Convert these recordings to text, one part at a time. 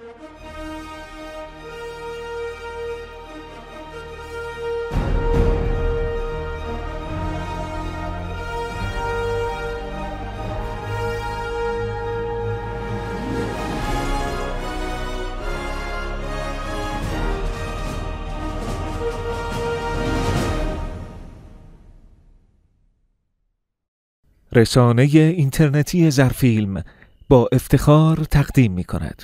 رسانه اینترنتی زرفیلم با افتخار تقدیم می کند.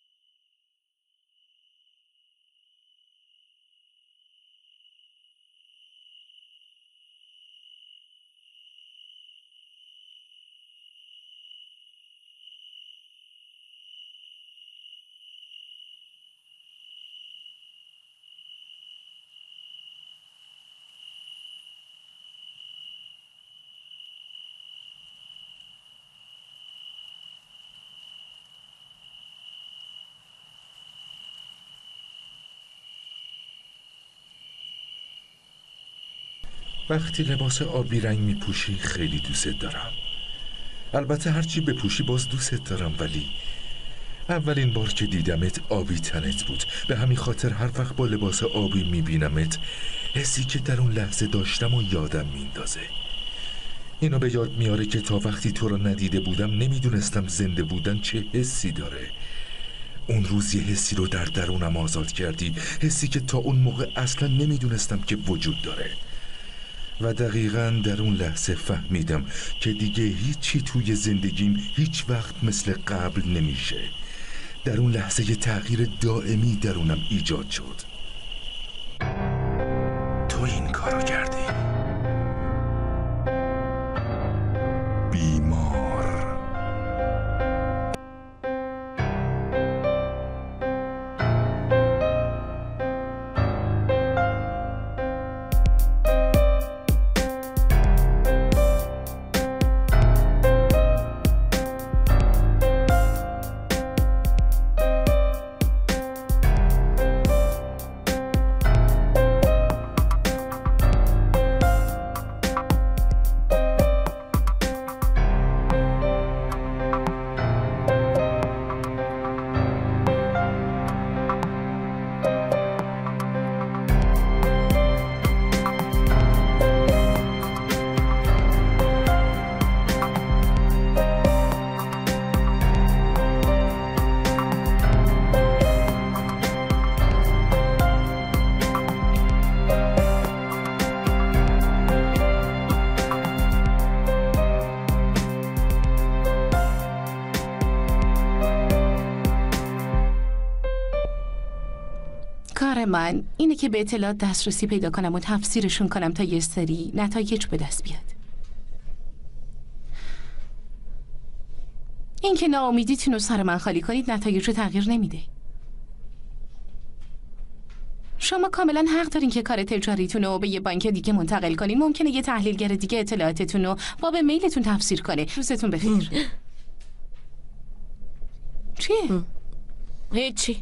وقتی لباس آبی رنگ می پوشی خیلی دوست دارم. البته هرچی بپوشی باز دوست دارم، ولی اولین بار که دیدمت آبی تنت بود. به همین خاطر هر وقت با لباس آبی می بینمت حسی که در اون لحظه داشتم و یادم میندازه. اینو به یاد میاره که تا وقتی تو رو ندیده بودم نمیدونستم زنده بودن چه حسی داره. اون روز یه حسی رو در درونم آزاد کردی، حسی که تا اون موقع اصلا نمیدونستم که وجود داره. و دقیقاً در اون لحظه فهمیدم که دیگه هیچی توی زندگیم هیچ وقت مثل قبل نمیشه. در اون لحظه یه تغییر دائمی درونم ایجاد شد. تو این کارو کردی. بیمار. کار من اینه که به اطلاعات دسترسی پیدا کنم و تفسیرشون کنم تا یه سری نتایج به دست بیاد. این که ناامیدیتون رو سر من خالی کنید نتایج رو تغییر نمیده. شما کاملا حق دارین که کار تجاریتون رو به یه بانک دیگه منتقل کنین. ممکنه یه تحلیلگر دیگه اطلاعاتتون رو با به میلتون تفسیر کنه. روزتون بخیر. چیه؟ هیچی.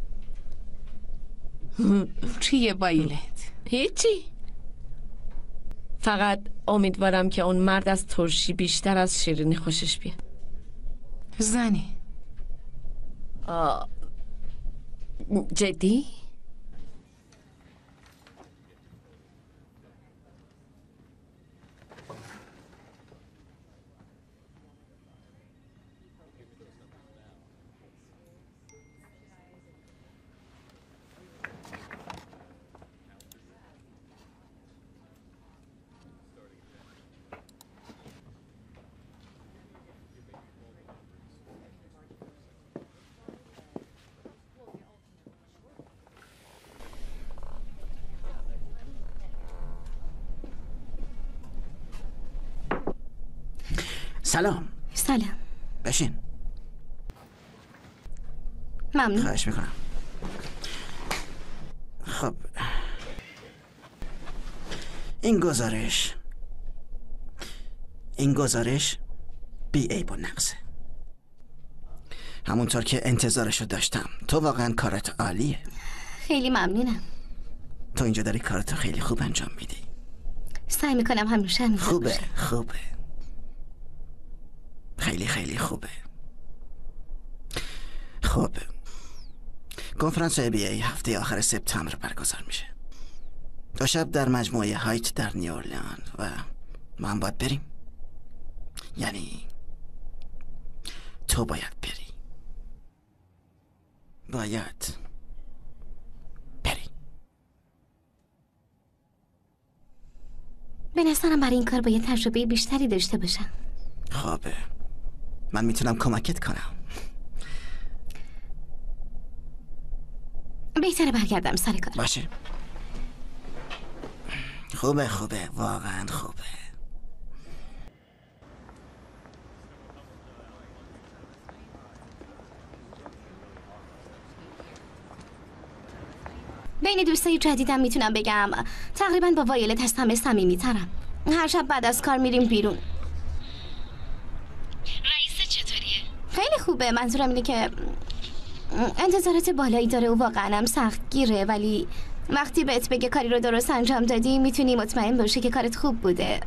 چیه بایلت؟ هیچی. فقط امیدوارم که اون مرد از ترشی بیشتر از شیرینی خوشش بیاد. زنه. جدی؟ سلام. سلام. بشین. ممنون. خواهش میکنم. خب این گزارش بی عیب و نقصه، همونطور که انتظارشو داشتم. تو واقعا کارت عالیه. خیلی ممنونم. تو اینجا داری کارتو خیلی خوب انجام میدی. سعی میکنم همیشه همینطور خوبه باشه. خوبه، خیلی خیلی خوبه. خب کنفرانس ABA هفته آخر سپتامبر برگزار میشه. 2 شب در مجموعه هایت در نیورلان و ما هم باید بریم. یعنی تو باید بری. باید بری. به نظرم برای این کار باید تجربه بیشتری داشته باشم. خوبه، من میتونم کمکت کنم. بهتره برگردم سر کار. باشه. خوبه واقعا خوبه. بین دوستای جدیدم میتونم بگم تقریبا با وایلت از همه صمیمی‌ترم. هر شب بعد از کار میریم بیرون. رئیس چطوریه؟ خیلی خوبه. منظورم اینه که انتظارات بالایی داره و واقعا هم سخت گیره، ولی وقتی بهت بگه کاری رو درست انجام دادی میتونی مطمئن باشی که کارت خوب بوده.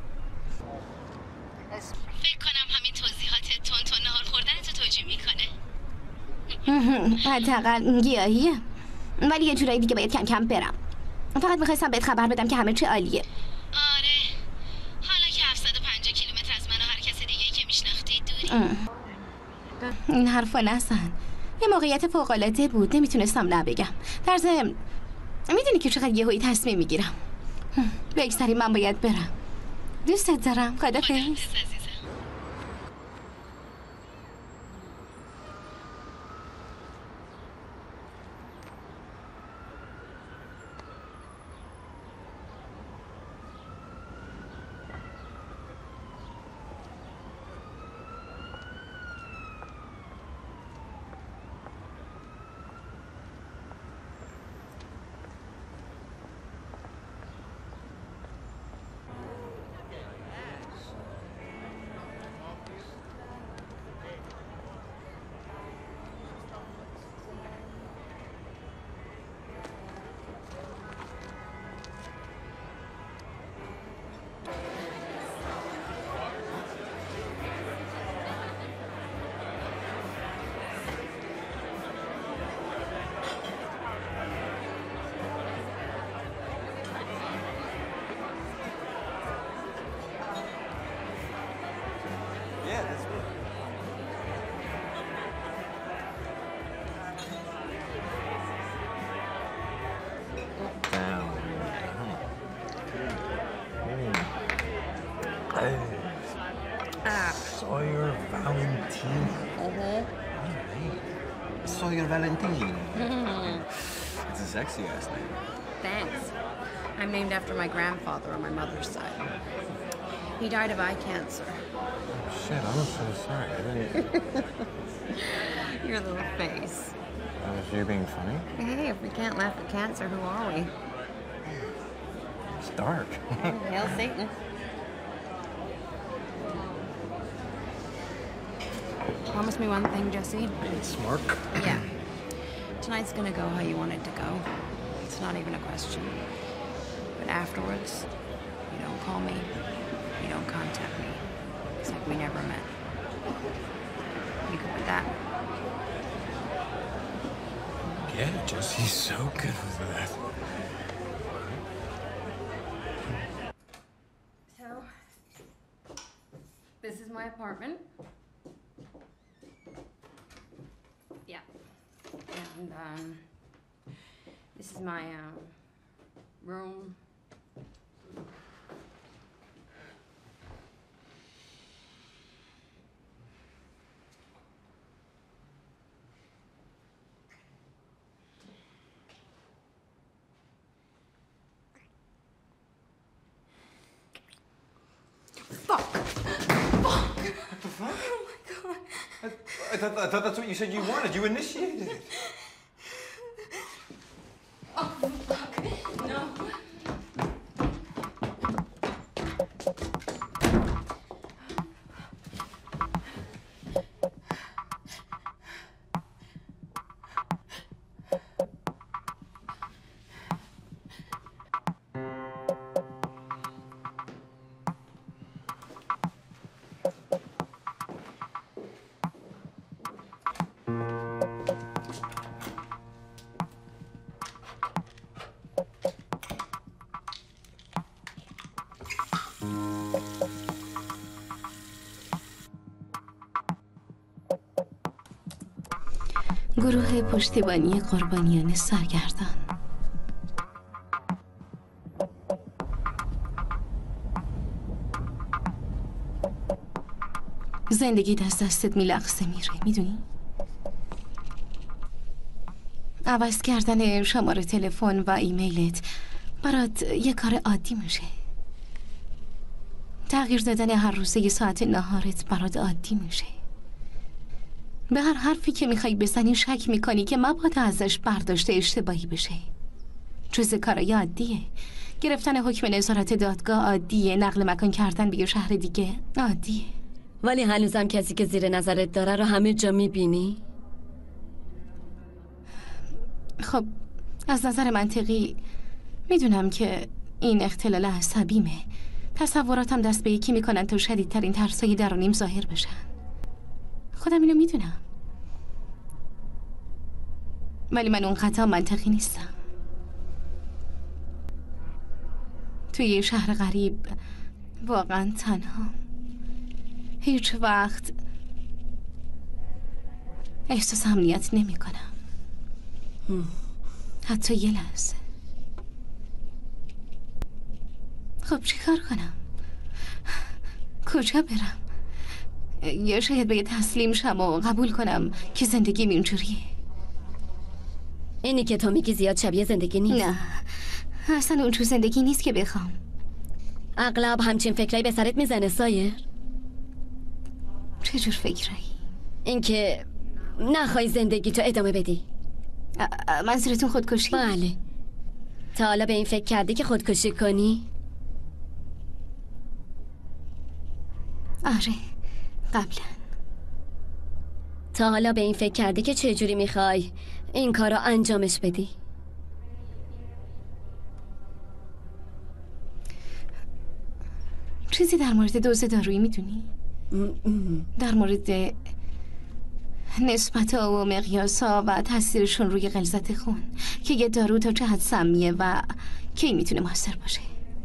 فکر کنم همین توضیحات تون نهار خوردن تو توجیه میکنه. حداقل گیاهیه، ولی یه جورایی دیگه باید کم کم برم. فقط میخواستم بهت خبر بدم که همه چی عالیه. آره، حالا که 750 کیلومتر از من و هر کس دیگه‌ای که میشناختی دوری. این حرفا نزن. یه موقعیت فوق‌العاده بود، نمیتونستم نبگم. در ضمن میدونی که چقدر یهویی تصمیم میگیرم. بگذاریم من باید برم. دوستت دارم. خدافظ. Sawyer Valentine. Sawyer Valentine. It's a sexy ass name. Thanks. I'm named after my grandfather on my mother's side. He died of eye cancer. Oh, shit, I'm so sorry. I didn't... Your little face. Was you being funny? Hey, if we can't laugh at cancer, who are we? It's dark. Hail Satan. Promise me one thing, Jesse. Smark? Yeah. Tonight's gonna go how you want it to go. It's not even a question. But afterwards, you don't call me, you don't contact me. It's like we never met. You good with that? Yeah, Jesse's so good with that. So, this is my apartment. Yeah. And, this is my, room. Fuck! Fuck! What the fuck? Oh my god. I thought that's what you said you wanted. You initiated it. Oh, fuck. No. گروه پشتیبانی قربانیان سرگردان. زندگیت از دستت میلغزه میره، میدونی؟ عوض کردن شماره تلفن و ایمیلت برات یه کار عادی میشه. تغییر دادن هر روزه یه ساعت نهارت برات عادی میشه. به هر حرفی که میخوای بزنی شک میکنی که مبادا ازش برداشته اشتباهی بشه. جز کارای عادیه. گرفتن حکم نظارت دادگاه عادیه. نقل مکان کردن به یه شهر دیگه عادیه. ولی هنوزم کسی که زیر نظرت داره رو همه جا میبینی؟ خب از نظر منطقی میدونم که این اختلال عصبیمه. تصوراتم دست به یکی میکنن تا شدیدترین ترسای درونیم ظاهر بشن. خودم اینو میدونم، ولی من اونقدر منطقی نیستم. توی یه شهر غریب واقعا تنها، هیچ وقت احساس امنیت نمی کنم. حتی یه لحظه. خب چی کار کنم؟ کجا برم؟ یا شاید باید تسلیم شم و قبول کنم که زندگیم اینجوریه. اینی که تو میگی زیاد شبیه زندگی نیست. نه اصلا اون تو زندگی نیست که بخوام. اغلب همچین فکرایی به سرت میزنه سایر؟ چه جور فکرایی؟ اینکه نخوای زندگی تو ادامه بدی. منظورتون خودکشی؟ بله. تا حالا به این فکر کردی که خودکشی کنی؟ آره قبلا. تا حالا به این فکر کردی که چجوری میخوای این کار رو انجامش بدی؟ چیزی در مورد دوز دارویی میدونی؟ در مورد نسبت ها و مقیاس ها و تاثیرشون روی غلظت خون، که یه دارو تا چه حد سمیه و کی میتونه موثر باشه.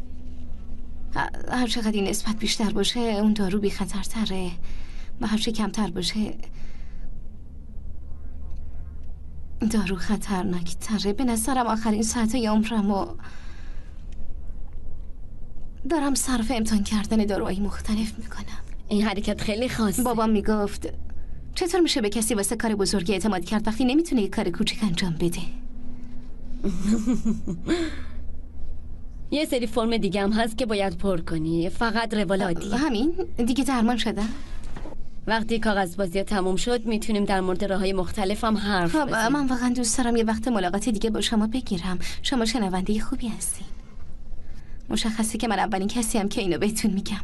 هر چقدر این نسبت بیشتر باشه اون دارو بی خطرتره و هر چه کمتر باشه دارو خطرناکتره. به نظرم آخرین ساعتهای عمرمو دارم صرف امتحان کردن داروهای مختلف میکنم. این حرکت خیلی خاصه. بابام میگفت چطور میشه به کسی واسه کار بزرگی اعتماد کرد وقتی نمیتونه یک کار کوچیک انجام بده؟ یه سری فرم دیگه هم هست که باید پر کنی، فقط روال عادی. همین دیگه درمان شده؟ وقتی کاغذ بازی تموم شد میتونیم در مورد راههای مختلف هم حرف بزنیم. من واقعا دوست دارم یه وقت ملاقات دیگه با شما بگیرم. شما شنونده خوبی هستین. مشخصه که من اولین کسی هم که اینو بهتون میگم.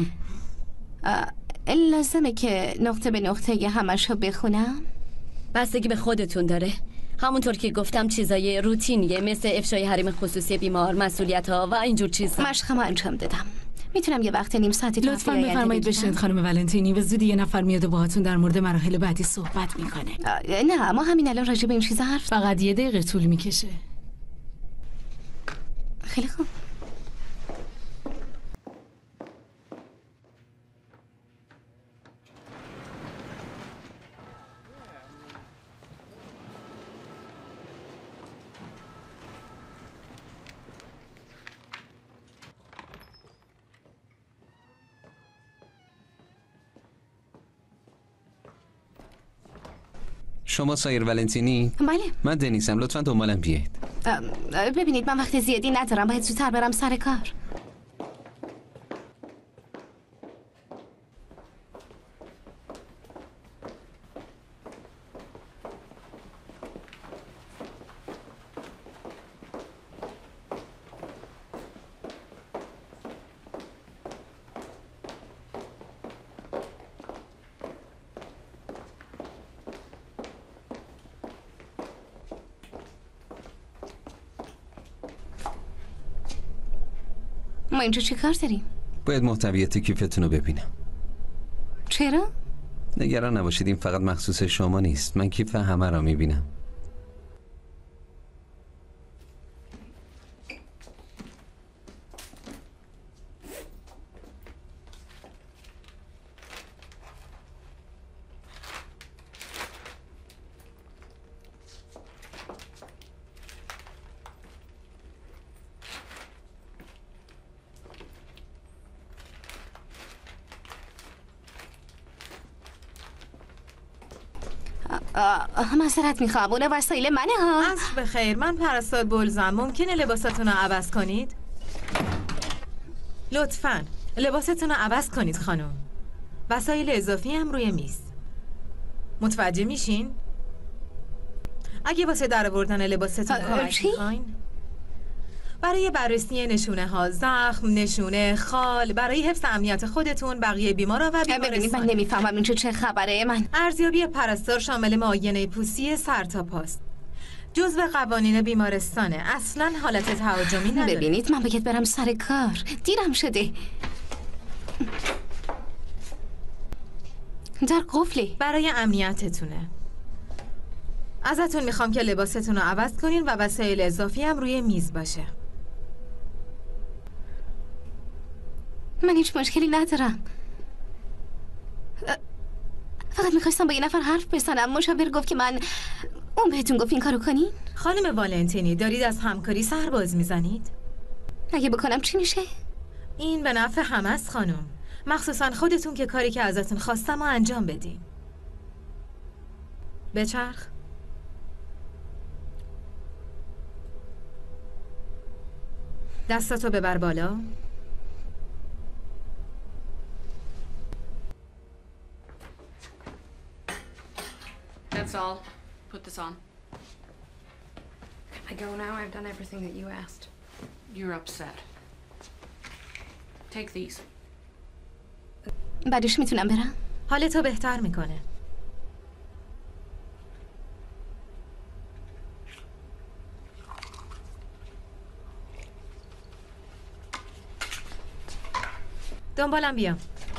لازمه که نقطه به نقطه همشو بخونم؟ بستگی به خودتون داره. همونطور که گفتم چیزای روتینیه مثل افشای حریم خصوصی بیمار، مسئولیت ها و اینجور چیزا. مشقمو انجام دادم. میتونم یه وقت نیم ساعتی تو لطفاً بفرمایید بشینید خانم ولنتینی. و زودی یه نفر میاد و باهاتون در مورد مراحل بعدی صحبت میکنه. نه ما همین الان راجع به این چیزا حرف فقط 1 دقیقه طول میکشه. خیلی خوب. شما سایر ولنتینی؟ بله. من دنیسم، لطفاً دنبالم بیایید. ببینید من وقت زیادی ندارم، باید زودتر برم سر کار. ما اینجا چه کار داریم؟ باید محتویات کیفتون رو ببینم. چرا؟ نگران نباشید، این فقط مخصوص شما نیست. من کیف همه را میبینم. معذرت میخوام، اون وسایل منه ها. عصر بخیر، من پرستار بلزم. ممکنه لباساتون رو عوض کنید؟ لطفاً لباستون رو عوض کنید خانم. وسایل اضافی هم روی میز. متوجه میشین؟ اگه واسه درآوردن لباستون کمک میخواین، برای بررسی نشونه ها، زخم، نشونه، خال، برای حفظ امنیت خودتون، بقیه بیمارا و ببینید من نمیفهمم اینجا چه خبره. من ارزیابی پرستار شامل معاینه پوستی سر تا پاست. جزء قوانین بیمارستانه. اصلا حالت تهاجمی نداره. ببینید من باید برم سر کار، دیرم شده. در قفله. برای امنیتتونه. ازتون میخوام که لباستون رو عوض کنین و وسایل اضافی هم روی میز باشه. من هیچ مشکلی ندارم، فقط میخواستم با یه نفر حرف بزنم. مشاور گفت که اون بهتون گفت این کارو کنین؟ خانم والنتینی، دارید از همکاری سرباز میزنید؟ اگه بکنم چی میشه؟ این به نفع همه است خانم، مخصوصا خودتون که کاری که ازتون خواستم رو انجام بدین. بچرخ. دستاتو ببر بالا. That's all. Put this on. Can I go now? I've done everything that you asked. You're upset. Take these. بعدش میتونم برم؟ حالتو بهتر میکنه. دنبالم بیا.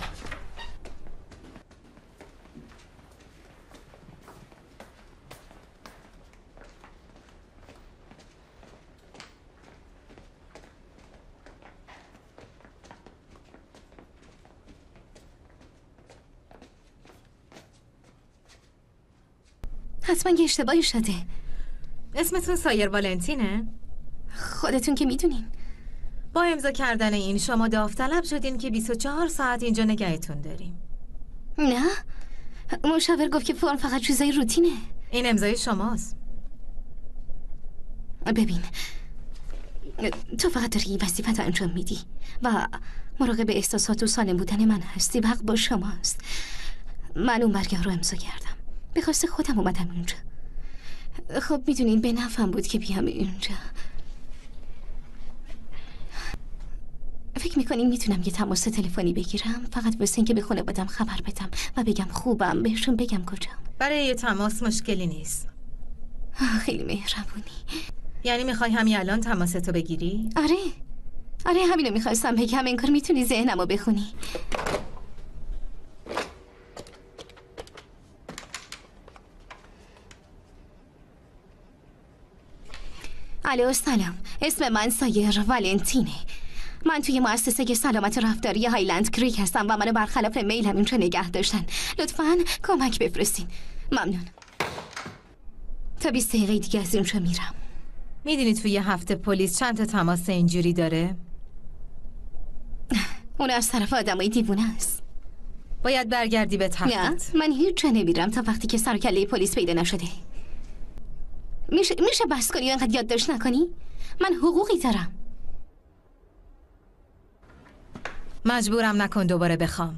حتما یه اشتباهی شده. اسمتون سایر والنتینه؟ خودتون که میدونین. با امضا کردن این شما داوطلب شدین که 24 ساعت اینجا نگهتون داریم. نه، مشاور گفت که فرم فقط چیزای روتینه. این امضای شماست. ببین، تو فقط داری وظیفت انجام میدی و مراقب احساسات و سالم بودن من هستی. حق با شماست. من اون برگه رو امضا کردم، به خواست خودم اومدم اینجا. خب میدونین به نفعم بود که بیام اینجا. فکر میکنین میتونم یه تماس تلفنی بگیرم فقط واسه اینکه به خانواده‌ام خبر بدم و بگم خوبم، بهشون بگم کجام؟ برای یه تماس مشکلی نیست. خیلی مهربونی. یعنی میخوای همین الان تماستو بگیری؟ آره همینو میخواستم بگم. این کار میتونی ذهنمو بخونی. الو سلام، اسم من سایر والنتینه. من توی مؤسسه سلامت رفتاری هایلند کریک هستم و منو برخلاف میلم اینجا نگه داشتن. لطفاً کمک بفرستین. ممنون. تا 20 دقیقه دیگه از اینجا میرم. میدونی توی هفته پلیس چند تا تماس اینجوری داره؟ اون از طرف آدمای دیوونه است. باید برگردی به تختت. نه، من هیچ جا نمیرم تا وقتی که سر و کله پلیس پیدا نشده. میشه بس کنی و انقدر یادداشت نکنی؟ من حقوقی دارم. مجبورم نکن دوباره بخوام.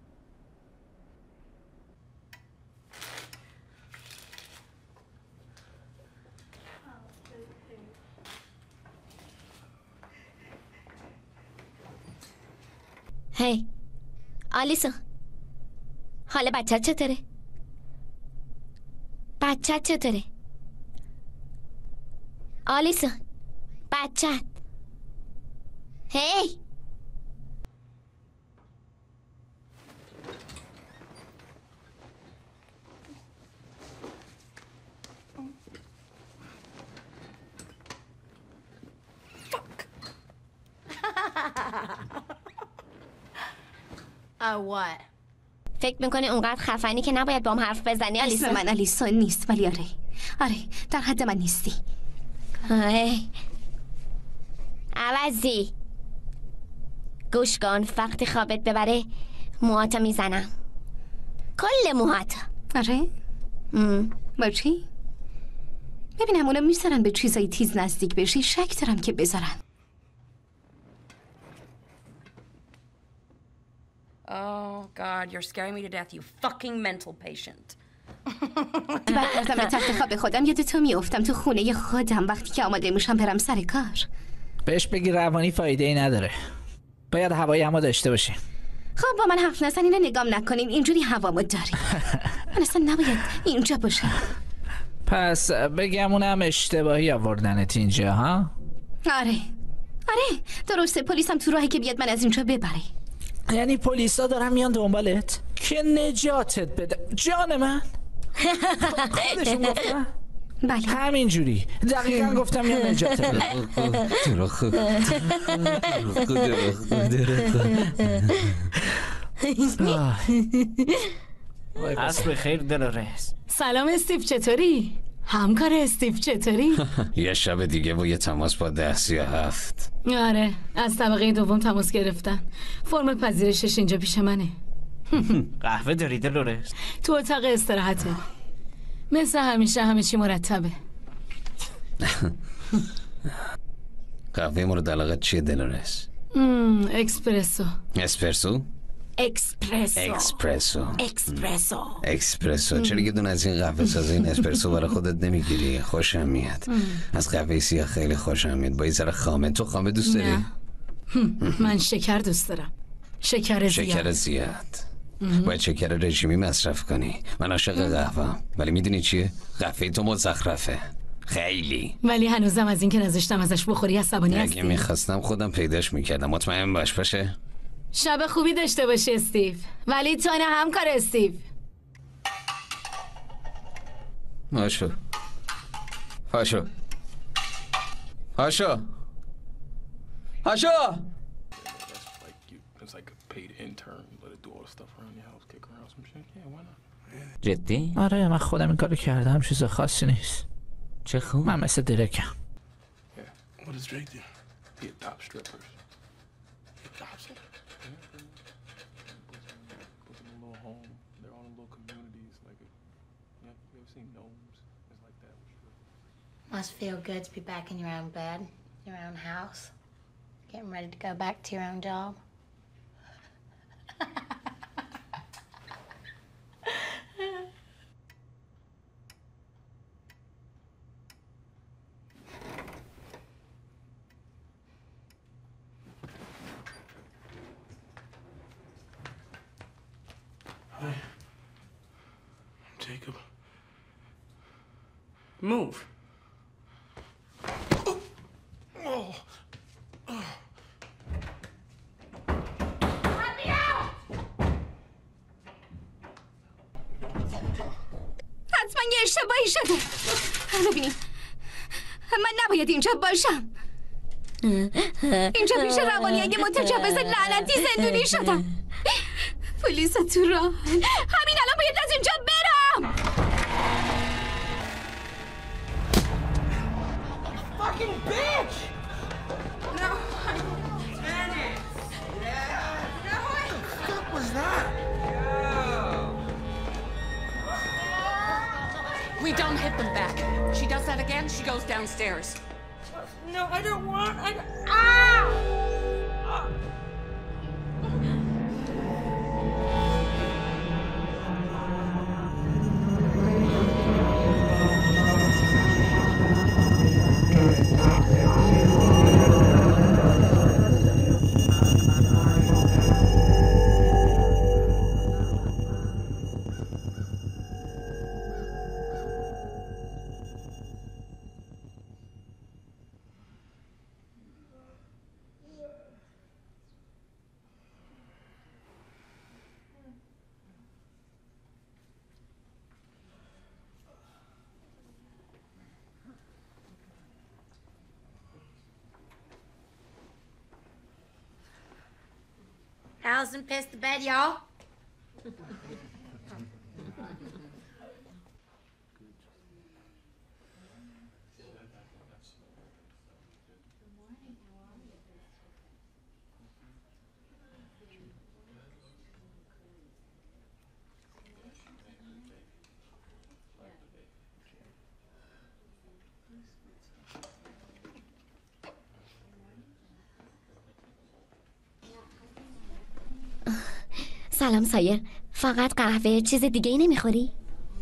هی آلیسا، حال بچت چطوره؟ بچت چطوره؟ آلیسا، بچت. هی what? فکر میکنی اونقدر خفنی که نباید با هم حرف بزنی آلیسا؟ اسم من آلیسا نیست، ولی آره در حد من نیستی. عوضی گوش کن، وقتی خوابت ببره موهاتو میزنم، کل موهاتو. آره؟ با چی؟ ببینم اونا میذارن به چیزای تیز نزدیک بشی، شک دارم که بذارن. Oh God, you're scaring me to death, you fucking mental patient. برگردم به تخت خواب خودم یاد تو میافتم تو خونه خودم وقتی که آماده میشم برم سر کار. بهش بگی روانی فایده ای نداره. باید هوای هوا داشته باشیم. خب با من حرف نزن، اینو نگام نکنین، اینجوری هوامو داری. من اصلا نباید اینجا باشم. پس بگم اونم اشتباهی آوردنت اینجا ها؟ آره درسته، پلیسم تو راهی که بیاد من از اینجا ببره. یعنی پلیسا دارن میان دنبالت که نجاتت بده جان من؟ خودشون گفتن؟ بله همینجوری دقیقا گفتم میان نجاتت بده. عصر خیر دلورس. سلام استیو، چطوری؟ همکار استیو چطوری؟ یه شب دیگه و یه تماس با 10:37. آره از طبقه دوم تماس گرفتن. فرم پذیرشش اینجا پیش منه. قهوه داری دلورس؟ تو اتاق استراحته. مثل همیشه همه چی مرتبه. قهوه مورد علاقت چیه دلورس؟ اکسپرسو. اسپرسو؟ اکسپرسو. چرا یه دونه از این قهوه سازه این اسپرسو برای خودت نمیگیری؟ خوشم میاد. از قهوه سیاه خیلی خوشم میاد با یه ذره خامه. تو خامه دوست داری؟ من شکر دوست دارم. شکر زیاد. باید شکر رژیمی مصرف کنی. من عاشق قهوه‌ام، ولی میدونی چیه؟ قهوه تو مزخرفه خیلی. ولی هنوزم از این که نذاشتم ازش بخوری عصبانی هستی. اگه میخواستم خودم پیداش میکردم. مطمئن باشه. شب خوبی داشته باشی استیو. ولی تو نه همکار استیو. پاشو. جدی؟ آره من خودم این کارو کردم، چیز خاصی نیست. چه خوب. من مثل درکم. Must feel good to be back in your own bed, your own house, getting ready to go back to your own job. Hi. Jacob. Move. حتما یه اشتباهی شده. ببینیم من نباید اینجا باشم. اینجا پیش روانی اگه متجاوز لعنتی زندونی شدم. پلیس تو راه. همین الان باید از اینجا برم. Fucking bitch! No, Dennis! No, what the fuck was that? We don't hit them back. She does that again, she goes downstairs. No, I don't want. Ah! Allison pissed the bed, y'all. سلام سایر، فقط قهوه، چیز دیگه ای نمیخوری؟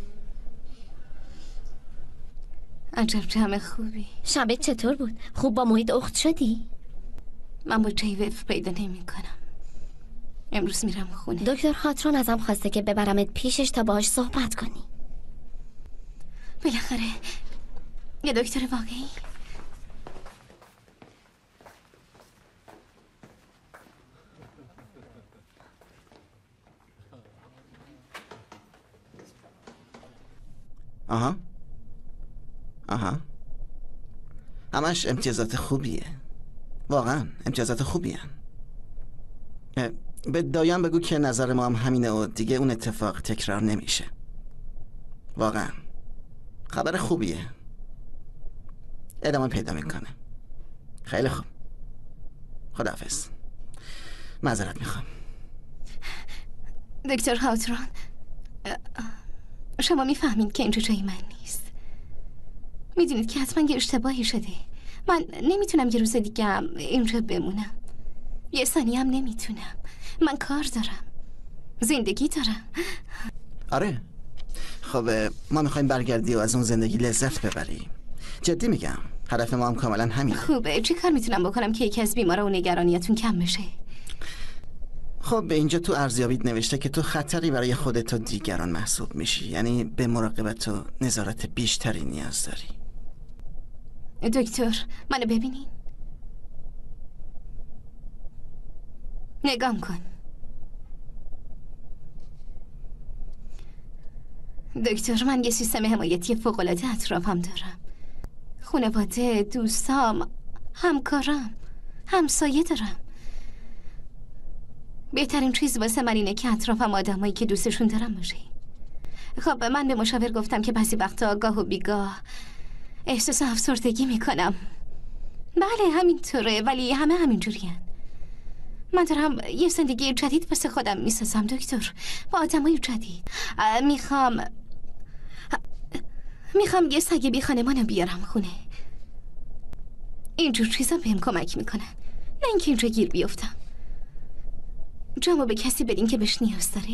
عجب جمع خوبی. شبت چطور بود؟ خوب با محیط اخت شدی؟ من با جای وفق پیدا نمی کنم. امروز میرم خونه. دکتر خاطرون ازم خواسته که ببرمت پیشش تا باهاش صحبت کنی. بالاخره یه دکتر واقعی. آها همش امتیازات خوبیه. واقعا امتیازات خوبیه. به دایان بگو که نظر ما هم همینه و دیگه اون اتفاق تکرار نمیشه. واقعا خبر خوبیه. ادامه پیدا میکنه. خیلی خوب. خداحافظ. معذرت میخوام. دکتر خاطران، شما میفهمید که اینجا جای من نیست. میدونید که حتما یه اشتباهی شده. من نمیتونم یه روز دیگه هم اینجا بمونم. یه ثانیه هم نمیتونم. من کار دارم، زندگی دارم. آره خب ما میخوایم برگردی و از اون زندگی لذت ببری. جدی میگم هدف ما هم کاملا همینه. خوبه، چه کار میتونم بکنم که یکی از بیمارا و نگرانیتون کم بشه؟ خب به اینجا تو ارزیابیت نوشته که تو خطری برای خودت و دیگران محسوب میشی. یعنی به مراقبت و نظارت بیشتری نیاز داری. دکتر منو ببینین. نگام کن. دکتر من یه سیستم حمایتی فوق‌العاده اطرافم دارم. خانواده، دوستام، همکارم، همسایه دارم. بهترین چیز واسه من اینه که اطرافم آدمایی که دوستشون دارم باشه. خب من به مشاور گفتم که بعضی وقتا آگاه و بیگاه احساس افسردگی میکنم. بله همینطوره، ولی همه همینجورین. من دارم یه زندگی جدید واسه خودم میسازم دکتر، با آدمای جدید. میخوام یه سگ بی خانمانو بیارم خونه. اینجور چیزا بهم کمک میکنن، نه اینکه اینجا گیر بیفتم. جامو به کسی بدین که بهش نیاز داره.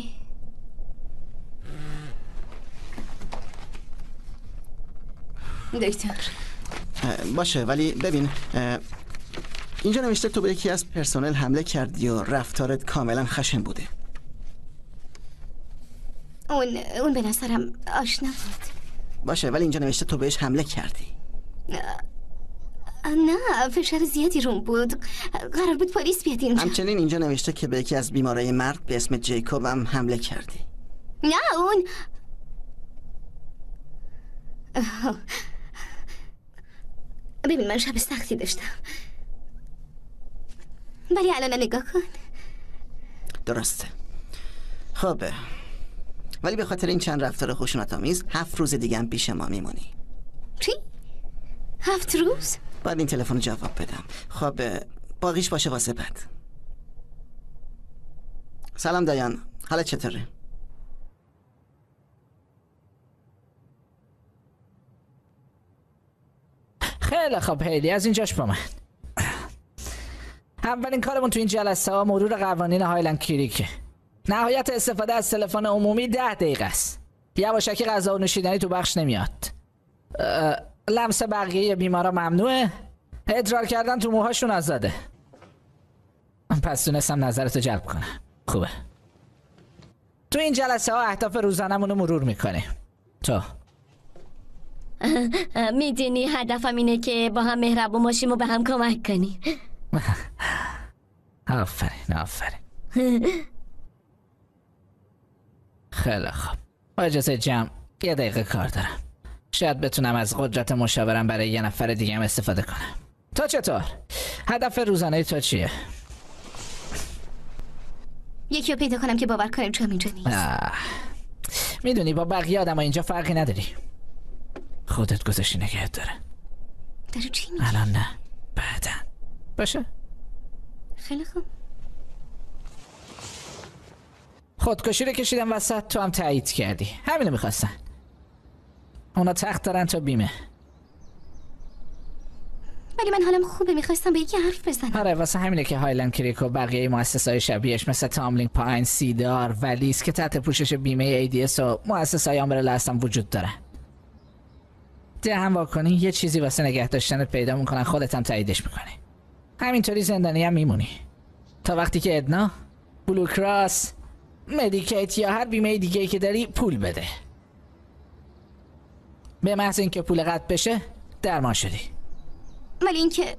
دکتر باشه، ولی ببین اینجا نوشته تو به یکی از پرسنل حمله کردی و رفتارت کاملا خشن بوده. اون به نظرم آشنا بود. باشه ولی اینجا نوشته تو بهش حمله کردی. نه فشار زیادی روم بود، قرار بود پلیس بیاد اینجا. همچنین اینجا نوشته که به یکی از بیمارای مرد به اسم جیکوب هم حمله کردی. نه اون ببین من شب سختی داشتم، ولی الان نگاه کن. درسته. خب ولی به خاطر این چند رفتار خشونت‌آمیز 7 روز دیگه هم پیش ما میمونی. چی؟ 7 روز؟ باید این تلفن جواب بدم. خب باقیش باشه واسه بعد. سلام دایان، حالت چطوره؟ خیلی خب هیلی، از اینجاش با من. اولین کارمون تو این جلسه ها مرور قوانین هایلند کریکه. نهایت استفاده از تلفن عمومی 10 دقیقه است. یواشکی غذا و نوشیدنی تو بخش نمیاد. لمس بقیه بیمارا ممنوعه. ادرار کردن تو موهاشون آزاده. پس تونستم نظرتو جلب کنم. خوبه. تو این جلسه ها اهداف روزانمون رو مرور میکنیم. تو میدونی هدفم اینه که با هم مهربون باشیم و به هم کمک کنیم. آفرین. خیلی خوب. با اجازه جمع 1 دقیقه کار دارم. شاید بتونم از قدرت مشاورم برای یه نفر دیگه هم استفاده کنم. تو چطور؟ هدف روزانه تو چیه؟ یکی رو پیدا کنم که باور کنه جام اینجا نیست. میدونی با بقیه آدم ها اینجا فرقی نداری. خودت گذاشتی نگهت داره. داری چی میگی؟ الان نه، بعدن. باشه؟ خیلی خوب. خودکشی رو کشیدم وسط، تو هم تایید کردی. همینو میخواستن. اونا تخت دارن تو بیمه. ولی من حالم خوبه، میخواستم به یکی حرف بزنم. آره واسه همینه که هایلند کریک و بقیه مؤسسه‌های شبیهش مثل تاملینگ پاین، سیدار، ولیس که تحت پوشش بیمه ADS و مؤسسه‌های آمبرلا هستن وجود داره. هم واکنی یه چیزی واسه نگه داشتنت پیدا میکنن، خودت هم تاییدش میکنی. همینطوری زندانی هم میمونی تا وقتی که ادنا، بلو کراس، مدیکیت یا هر بیمه دیگه‌ای که داری پول بده. به محض اینکه پول قطع بشه درمان شدی. ولی اینکه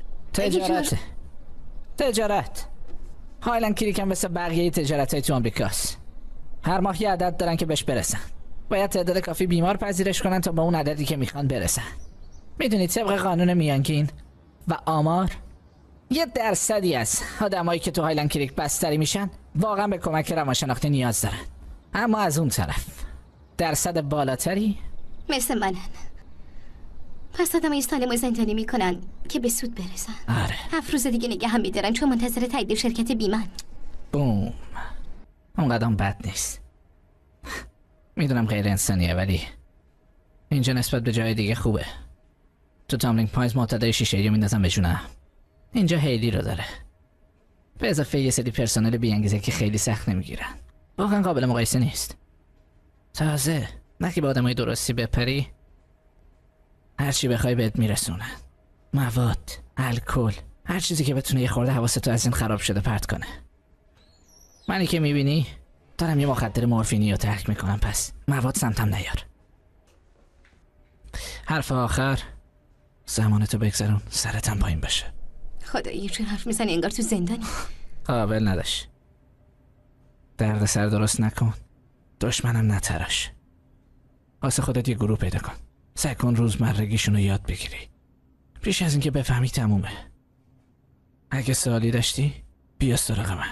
تجارت هایلند کریک هم مثل بقیه تجارت‌های تو آمریکاست. هر ماه یه عدد دارن که بهش برسن. باید تعداد کافی بیمار پذیرش کنن تا به اون عددی که میخوان برسن. میدونید طبق قانون میانگین و آمار 1% از آدمایی که تو هایلند کریک بستری میشن واقعا به کمک روانشناختی نیاز دارن. اما از اون طرف درصد بالاتری مثل منن. پس آدمای سالمو زندانی میکنن که به سود برسن. آره. 7 روز دیگه نگه هم میدارن چون منتظر تایید شرکت بیمن. بوم. اون قدم بد نیست. میدونم غیر انسانیه ولی اینجا نسبت به جای دیگه خوبه. تو تاملینگ پاینز معتادای شیشه‌ای میندازن به جونم. اینجا هیلی رو داره. به اضافه یه سری پرسنل بی‌انگیزه که خیلی سخت نمیگیرن. واقعا قابل مقایسه نیست. تازه وقتی به آدمای درستی بپری هر چی بخوای بهت میرسونن. مواد، الکل، هر چیزی که بتونه یه خورده حواستو از این خراب شده پرت کنه. منی که میبینی دارم یه مخدر مورفینی رو ترک میکنم، پس مواد سمتم نیار. حرف آخر، زمانتو بگذرون سرتم پایین باشه. خدایی چه حرف میزنی انگار تو زندانی. قابل نداشت. درد سر درست نکن، دشمنم نتراش. واسه خودت یه گروه پیدا کن، سعی کن روزمرگیشونو یاد بگیری پیش از اینکه بفهمی تمومه. اگه سوالی داشتی بیا سراغ من.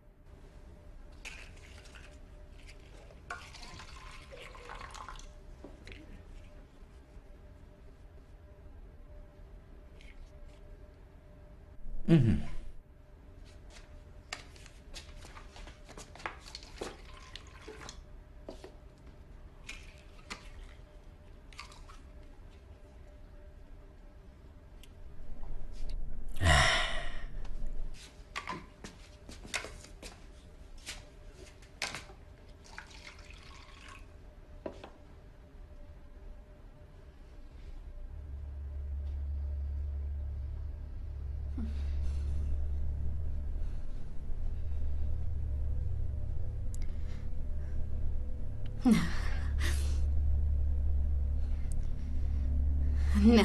نه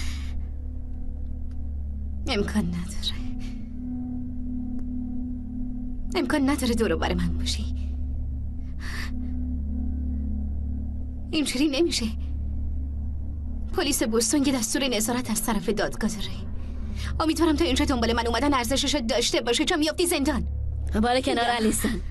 امکان نداره دورو بر من باشی. اینجوری نمیشه. پلیس بوستون یه دستور نظارت از طرف دادگاه داره. امیدوارم تا اینجا دنبال من اومدن ارزشش داشته باشه چون میافتی زندان. باره کنار الیسن.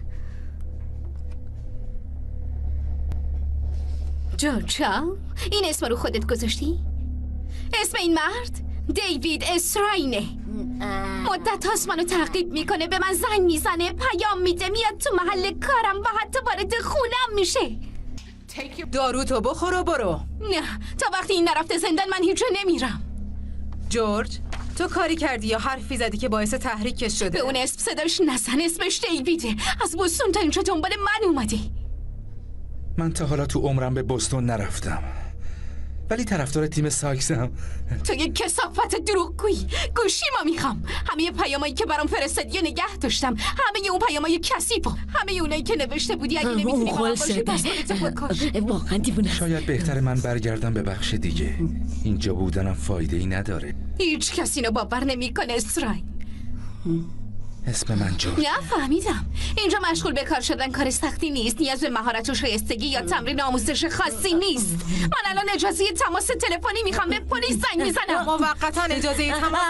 جورجا، این اسم رو خودت گذاشتی؟ اسم این مرد دیوید استراینه. مدت هاست منو تعقیب میکنه، به من زنگ میزنه، پیام میده، میاد تو محل کارم و حتی وارد خونم میشه. دارو تو بخور و برو. نه، تا وقتی این نرفته زندان من هیچ جا نمیرم. جورج، تو کاری کردی یا حرفی زدی که باعث تحریکش شده؟ به اون اسم صداش نزن، اسمش دیویده. از بوستون تا اینجا دنبال من اومدی. من تا حالا تو عمرم به بوستون نرفتم، ولی طرفدار تیم ساکسم. تو یک کثافت دروغگویی. گوشیمو میخوام. همه پیامایی که برام فرستادی نگه داشتم، همه اون پیامای کثیفو، همه اونایی که نوشته بودی اگه نمیتونی با من باشی پس خودت بکش. واقعا دیوونه. شاید بهتره من برگردم به بخش دیگه. اینجا بودنم فایده ای نداره. هیچ کسی اینو باور نمیکنه استراین. اسم من جورج. نه فهمیدم. اینجا مشغول به کار شدن کار سختی نیست، نیاز به مهارت و شایستگی یا تمرین آموزش خاصی نیست. من الان اجازه تماس تلفنی میخوام، به پلیس زنگ میزنم. موقتا اجازه تماس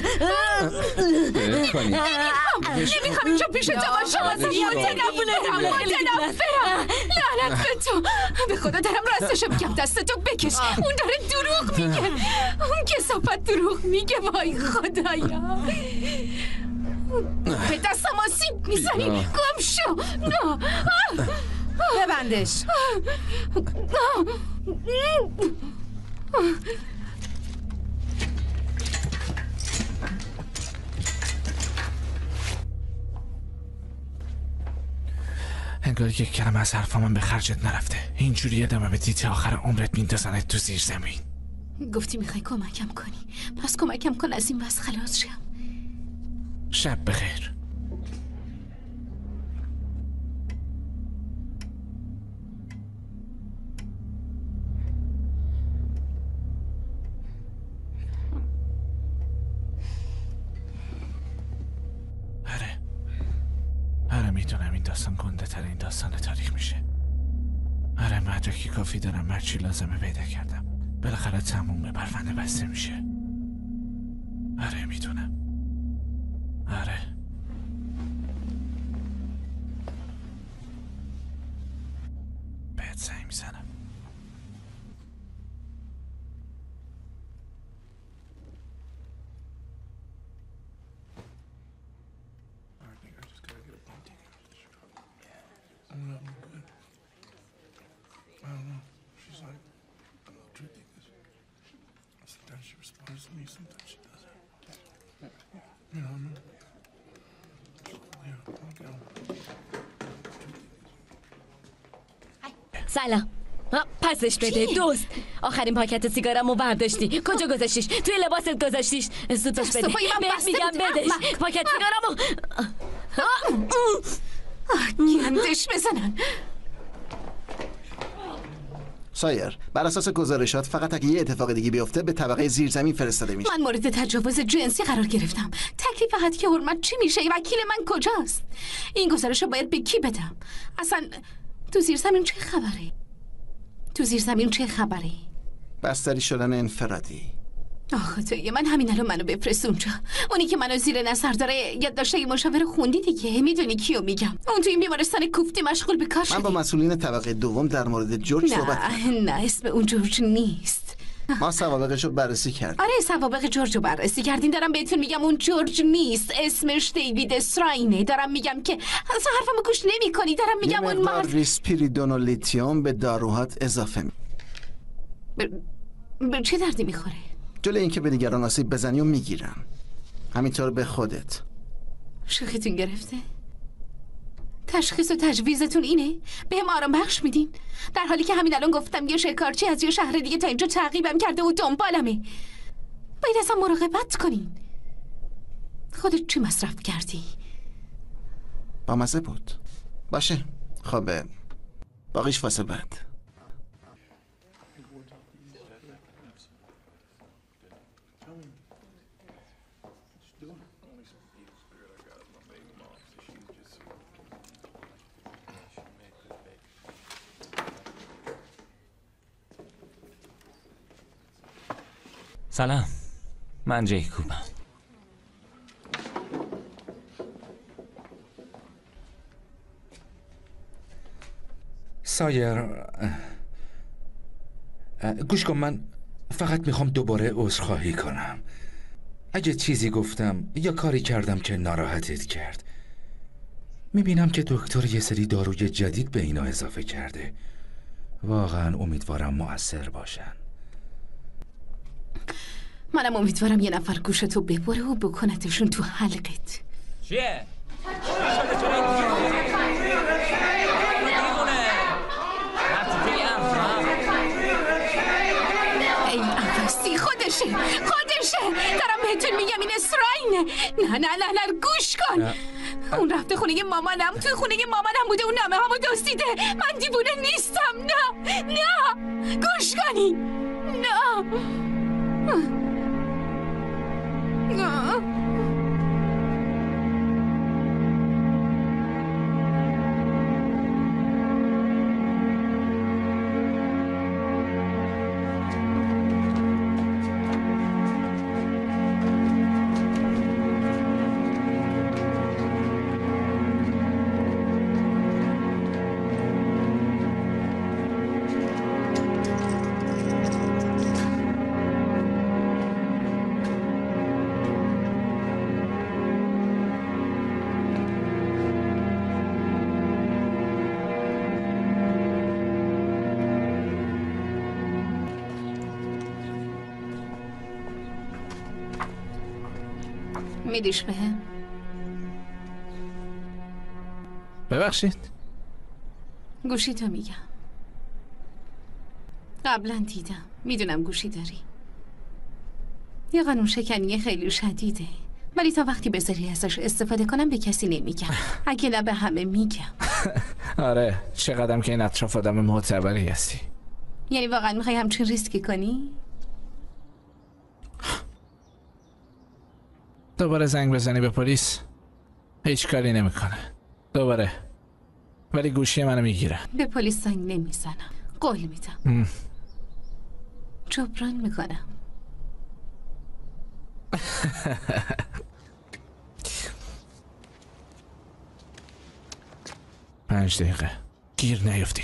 نمیخوام اینجا پیش تو باشم. از متنفرم. لعنت به تو. به خدا دارم راستشو میگم، دستتو بکش. اون داره دروغ میگه. اون کثافت دروغ میگه. وای خدایا، به دستم آسیب میزنی. گم شو. ببندش. انگار یک کلمه از حرفام به خرجت نرفته. اینجوری ادامه بدی تا آخر عمرت میندازنت تو زیر زمین. گفتی میخوای کمکم کنی، پس کمکم کن از این وضع خلاص شم. شب بخیر. آره میدونم این داستان گنده ترین داستان تاریخ میشه. آره مدرکی کافی دارم، هرچی لازمه پیدا کردم. بالاخره تمومه، پرونده بسته میشه. آره میدونم. آره بهت زنگ میزنم. سلام. پسش بده دوست. آخرین پاکت سیگارمو برداشتی. کجا گذاشتیش؟ توی لباست گذاشتیش. زود باش بده. بهت میگم بدش. پاکت سیگارمو. گندش بزنن. سایر، بر اساس گزارشات فقط اگه یه اتفاق دیگه بیفته به طبقه زیرزمین فرستاده میشه. من مورد تجاوز جنسی قرار گرفتم. تکلیف حد که حرمت چی میشه؟ وکیل من کجاست؟ این گزارش رو باید به کی بدم؟ اصلا تو زیرزمین چه خبره؟ تو زیرزمین چه خبره؟ بستری شدن انفرادی. آخه توی من همین الان منو بفرست اونجا. اونی که منو زیر نظر داره یادداشتای مشاور خوندی دیگه. میدونی کیو میگم؟ اون تو این بیمارستان کوفتی مشغول به کار شده. من با مسئولین طبقه دوم در مورد جورج صحبت کردم. نه اسم اون جورج نیست. ما سوابقشو بررسی کردیم. آره سوابق جورج رو بررسی کردین. دارم بهتون میگم اون جورج نیست، اسمش دیوید استراینه. دارم میگم که اصلا حرفمو گوش نمی‌کنی. دارم میگم اون مرد ریسپیریدون و لیتیوم به داروهات اضافه به چه دردی میخوره؟ جلوی اینکه به دیگران آسیب بزنی و میگیرم. همینطور به خودت. شوخیتون گرفته؟ تشخیص و تجویزتون اینه؟ بهم آرام بخش میدین؟ در حالی که همین الان گفتم یه شکارچی از یه شهر دیگه تا اینجا تعقیبم کرده و دنبالمه. باید اصلا مراقبت کنین. خودت چی مصرف کردی؟ با مزه بود. باشه خب باقیش واسه بعد. سلام، من جیکوبم. سایر گوش کن، من فقط میخوام دوباره عذرخواهی کنم اگه چیزی گفتم یا کاری کردم که ناراحتت کرد. میبینم که دکتر یه سری داروی جدید به اینا اضافه کرده. واقعا امیدوارم مؤثر باشن. منم امیدوارم یه نفر گوشتو ببره و بکنتشون تو حلقت. چیه؟ ای عباسی خودشه دارم بهتون میگم این اسراینه. نه گوش کن. اون رفته خونه مامانم، توی خونه مامانم بوده، اون نامه همو دزدیده. من دیوونه نیستم. نه گوش کنی. نه میدیش بهم؟ ببخشید گوشی تو میگم. قبلا دیدم. میدونم گوشی داری. یه قانون شکنی خیلی شدیده، ولی تا وقتی بذاری ازش استفاده کنم به کسی نمیگم. اگه نه به همه میگم. آره، چقدرم که این اطراف آدم معتبری هستی. یعنی واقعا میخوای همچین ریسکی کنی؟ دوباره زنگ بزنی به پلیس هیچ کاری نمیکنه. دوباره ولی گوشی منو میگیره. به پلیس زنگ نمیزنم، قول میدم. جبران میکنم. 5 دقیقه گیر نیفتی.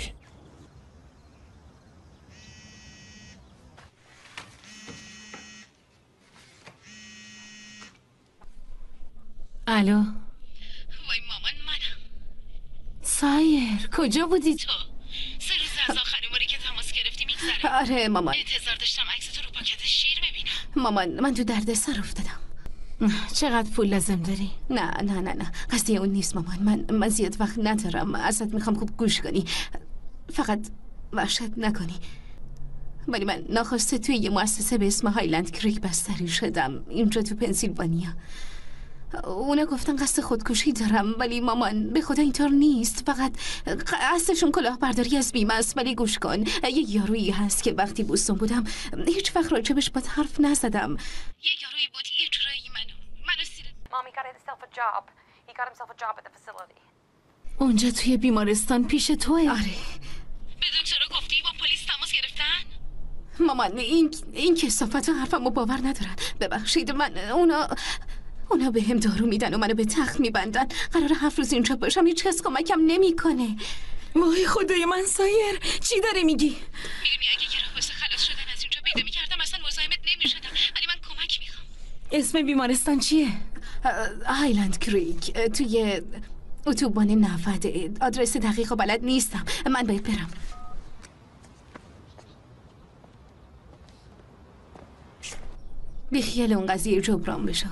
الو. وای مامان منم. سایر کجا بودی تو؟ 3 روز از آخرین باری که تماس گرفتی میگذره. آره مامان. انتظار داشتم عکس تو رو پاکت شیر ببینم. مامان من تو دردسر افتادم. چقدر پول لازم داری؟ نه قصدی اون نیست مامان. من زیاد وقت ندارم. ازت میخوام خوب گوش کنی، فقط وحشت نکنی. ولی من ناخواسته توی یه مؤسسه به اسم هایلند کریک بستری شدم، اینجا تو پنسیلوانیا. اونا گفتن قصد خودکشی دارم، ولی مامان به خدا اینطور نیست. فقط قصدشون کلاهبرداری از بیمه است. ولی گوش کن، یه یارویی هست که وقتی بوستون بودم هیچ وقت راجبش با حرف نزدم. یه یارویی بود یه جورایی منو سیره. Mommy got himself a job. He got himself a job at the facility. اونجا توی بیمارستان پیش توه؟ آره. به دکتر گفتی با پلیس تماس گرفتن؟ مامان این کثافت حرفمو باور ندارن. ببخشید من اونا به هم دارو میدن و منو به تخت میبندن. قرار 7 روز اینجا باشم، هیچ کس کمکم نمیکنه. وای خدای من سایر، چی داری میگی؟ میدونی اگه یه راه واسه خلاص شدن از اینجا پیدا میکردم اصلا مزاحمت نمیشدم، ولی من کمک میخوام. اسم بیمارستان چیه؟ هایلند کریک، توی اتوبان 90. آدرس دقیق و بلد نیستم. من باید برم. بیخیال اون قضیه جبران بشو.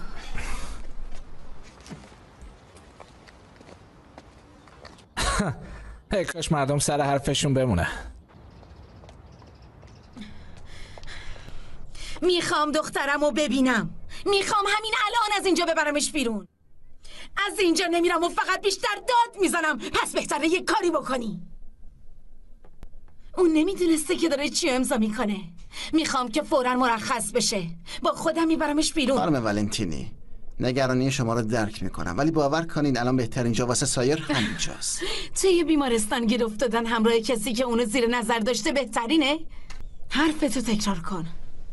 هی کاش مردم سر حرفشون بمونه. میخوام دخترمو ببینم. میخوام همین الان از اینجا ببرمش بیرون. از اینجا نمیرم و فقط بیشتر داد میزنم. پس بهتره یه کاری بکنی. اون نمیدونسته که داره چی امضا میکنه. میخوام که فوراً مرخص بشه. با خودم میبرمش بیرون. خانم ولنتینی، نگرانی شما رو درک میکنم، ولی باور کنین الان بهترین جا واسه سایر همینجاست. توی بیمارستان گیر افتادن همراه کسی که اونو زیر نظر داشته بهترینه؟ حرفتو تکرار کن.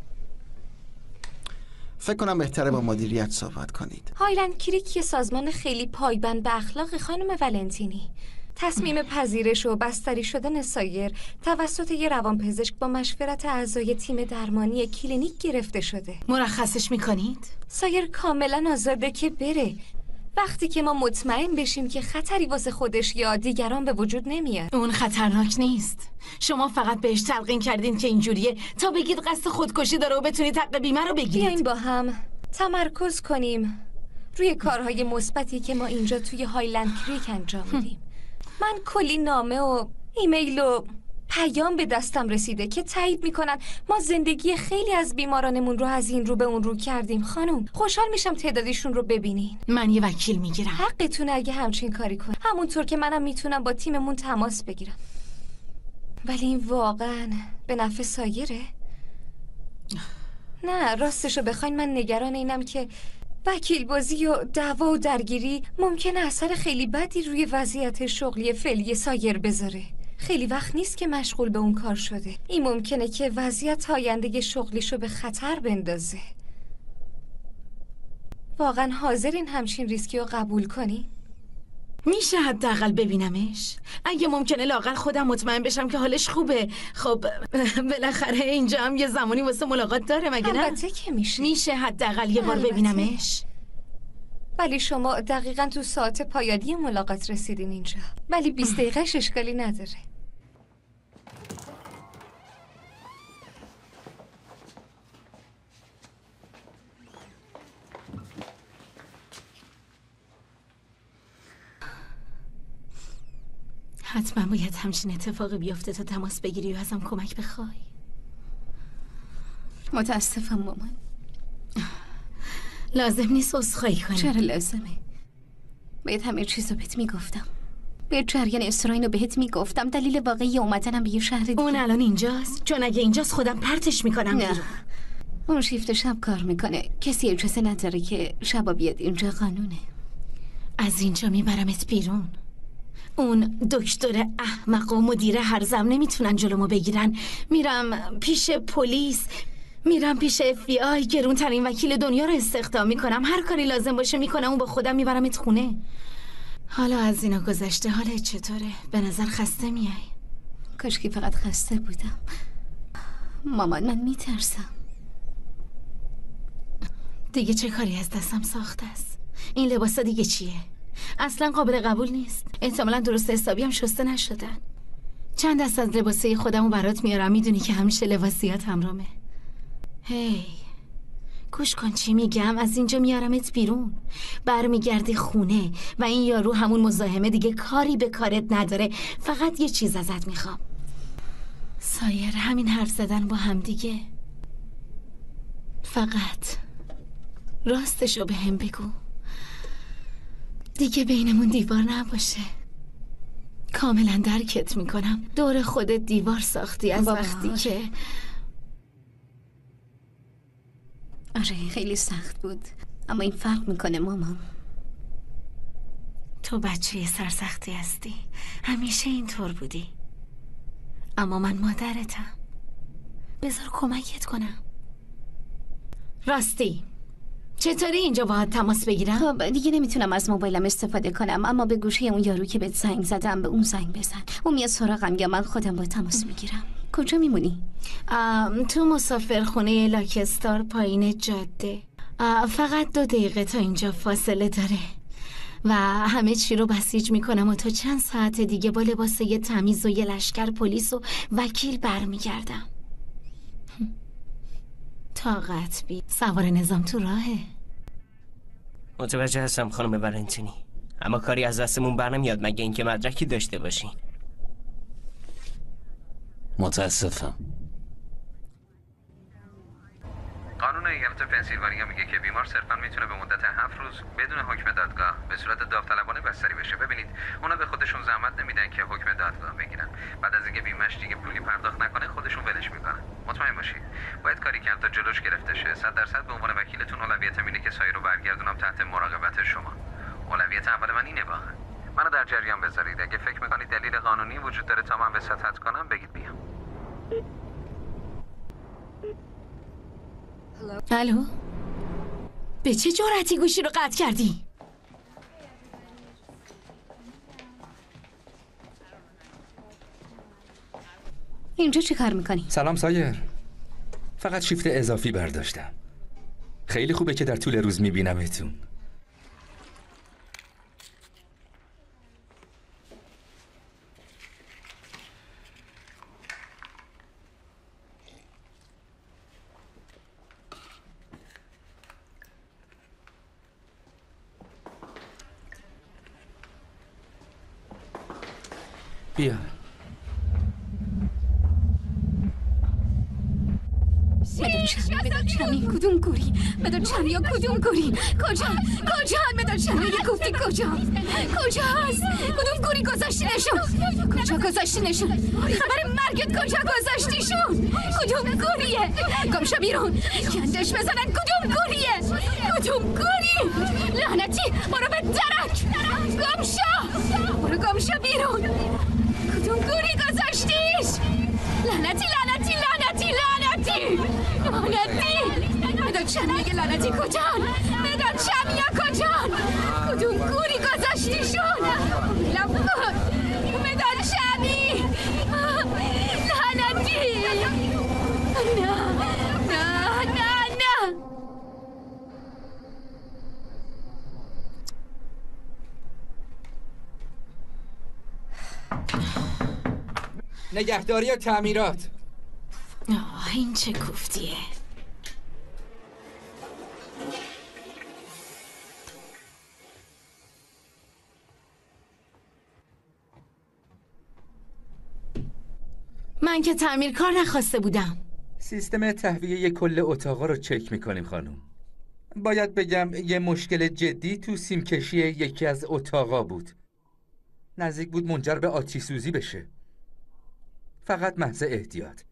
فکر کنم بهتره با مدیریت صحبت کنید. هایلند کریک یه سازمان خیلی پایبند به اخلاق خانم ولنتینی. تصمیم پذیرش و بستری شدن سایر توسط یه روانپزشک با مشورت اعضای تیم درمانی کلینیک گرفته شده. مرخصش میکنید؟ سایر کاملا آزاده که بره وقتی که ما مطمئن بشیم که خطری واسه خودش یا دیگران به وجود نمیاد. اون خطرناک نیست. شما فقط بهش تلقین کردین که اینجوریه تا بگید قصد خودکشی داره و بتونید حق بیمه رو بگیرید. بیاین با هم تمرکز کنیم روی کارهای مثبتی که ما اینجا توی هایلند کریک انجام میدیم. من کلی نامه و ایمیل و پیام به دستم رسیده که تایید میکنن ما زندگی خیلی از بیمارانمون رو از این رو به اون رو کردیم. خانم خوشحال میشم تعدادشون رو ببینین. من یه وکیل میگیرم. حقتونه اگه همچین کاری کن، همونطور که منم میتونم با تیممون تماس بگیرم. ولی این واقعا به نفع سایره؟ نه راستشو بخواین من نگران اینم که وکیل بازی و دعوا و درگیری ممکنه اثر خیلی بدی روی وضعیت شغلی فعلی سایر بذاره. خیلی وقت نیست که مشغول به اون کار شده. این ممکنه که وضعیت آینده شغلیشو به خطر بندازه. واقعا حاضرین همچین ریسکی رو قبول کنی؟ میشه حداقل ببینمش؟ اگه ممکنه لااقل خودم مطمئن بشم که حالش خوبه. خب بالاخره اینجا هم یه زمانی واسه ملاقات داره مگه نه؟ البته که میشه حداقل یه بار ببینمش؟ ولی شما دقیقاً تو ساعت پایانی ملاقات رسیدین اینجا. ولی 20 دقیقه‌ش اشکالی نداره. حتما باید همچین اتفاقی بیفته تا تماس بگیری و ازم کمک بخوای. متاسفم مامان. لازم نیست عذرخواهی کنی. چرا لازمه؟ باید همه چیزو بهت میگفتم. به جریان اسرائیل رو بهت میگفتم. دلیل واقعی اومدنم به یه شهر دیگه. اون الان اینجاست؟ چون اگه اینجاست خودم پرتش میکنم نه. بیرون. اون شیفت شب کار میکنه. کسی اجازه نداره که شبا بیاد اینجا، قانونه. از اینجا میبرمت بیرون. اون دکتر احمق و مدیر هرزم نمیتونن جلومو بگیرن. میرم پیش پلیس، میرم پیش FBI، گرونترین وکیل دنیا رو استخدام میکنم. هر کاری لازم باشه میکنم و با خودم میبرمت خونه. حالا از اینا گذشته، حالت چطوره؟ به نظر خسته میای. کاشکی فقط خسته بودم. مامان من میترسم. دیگه چه کاری از دستم ساخته است؟ این لباسا دیگه چیه؟ اصلا قابل قبول نیست. احتمالا درست حسابی هم شسته نشدن. چند دست از لباسای خودمو برات میارم. میدونی که همیشه لباسیات همرامه. هی گوش کن چی میگم. از اینجا میارمت بیرون، برمیگردی خونه و این یارو همون مزاحمه دیگه کاری به کارت نداره. فقط یه چیز ازت میخوام. سایر همین حرف زدن با هم دیگه. فقط راستشو به هم بگو. دیگه بینمون دیوار نباشه. کاملا درکت میکنم. دور خودت دیوار ساختی از وقتی که آره خیلی سخت بود، اما این فرق میکنه مامان. تو بچه سرسختی هستی، همیشه اینطور بودی. اما من مادرتم. بذار کمکت کنم. راستی چطوری اینجا باهات تماس بگیرم؟ خب دیگه نمیتونم از موبایلم استفاده کنم، اما به گوشه اون یارو که بهت زنگ زدم به اون زنگ بزن. اون میاد سراغم یا من خودم با تماس میگیرم. کجا میمونی؟ تو مسافرخونه لاکستار پایین جاده. فقط 2 دقیقه تا اینجا فاصله داره و همه چی رو بسیج میکنم و تا چند ساعت دیگه با لباس یه تمیز و یه لشکر پلیس و وکیل برمیگردم. طاقت بی سوار نظام تو راهه. متوجه هستم خانم ولنتینی، اما کاری از دستمون بر نمیاد مگه اینکه مدرکی داشته باشین. متاسفم. قانون ایالت پنسیلوانیا میگه که بیمار صرفا میتونه به مدت 7 روز بدون حکم دادگاه به صورت داوطلبانه بستری بشه. ببینید اونا به خودشون زحمت نمیدن که حکم دادگاه بگیرن. بعد از اینکه بیمه‌اش دیگه پولی پرداخت نکنه خودشون ولش میکنن. مطمئن باشید باید کاری کرد تا جلوش گرفته شه. 100% به عنوان وکیلتون اولویتم اینه که سایر رو برگردونم تحت مراقبت شما. اولویت اول من اینه. واقعا منو در جریان بذارید. اگه فکر میکنید دلیل قانونی وجود داره تا من وساطت کنم بگید بیام. الو؟ به چه جرأتی گوشی رو قطع کردی؟ اینجا چی کار میکنی؟ سلام سایر. فقط شیفت اضافی برداشتم. خیلی خوبه که در طول روز میبینمتون. بیا. مداد چمی کدوم گوری؟ مداد چمی یا کدوم گوری؟ کجا مداد چمی یا گفتی کجاست؟ کدوم گوری گذاشتینشون؟ کجا گذاشتینشون؟ خبر مرگت کجا گذاشتیشون؟ کدوم گوریه؟ گمشو بیرون گندش بزنن. کدوم گوری؟ لعنتی برو به درک. گمشو بیرون. کدوم گوری گذاشتیش؟ لعنتی مداد شمیه لعنتی کجان؟ مداد شمیه کجان؟ کدوم گوری گذاشتیشون؟ مداد شمی لعنتی. نه نگهداری و تعمیرات. این چه کوفتیه؟ من که تعمیرکار نخواسته بودم. سیستم تهویه کل اتاقا رو چک میکنیم خانم. باید بگم یه مشکل جدی تو سیمکشی یکی از اتاقا بود. نزدیک بود منجر به آتش سوزی بشه. فقط محض احتیاط.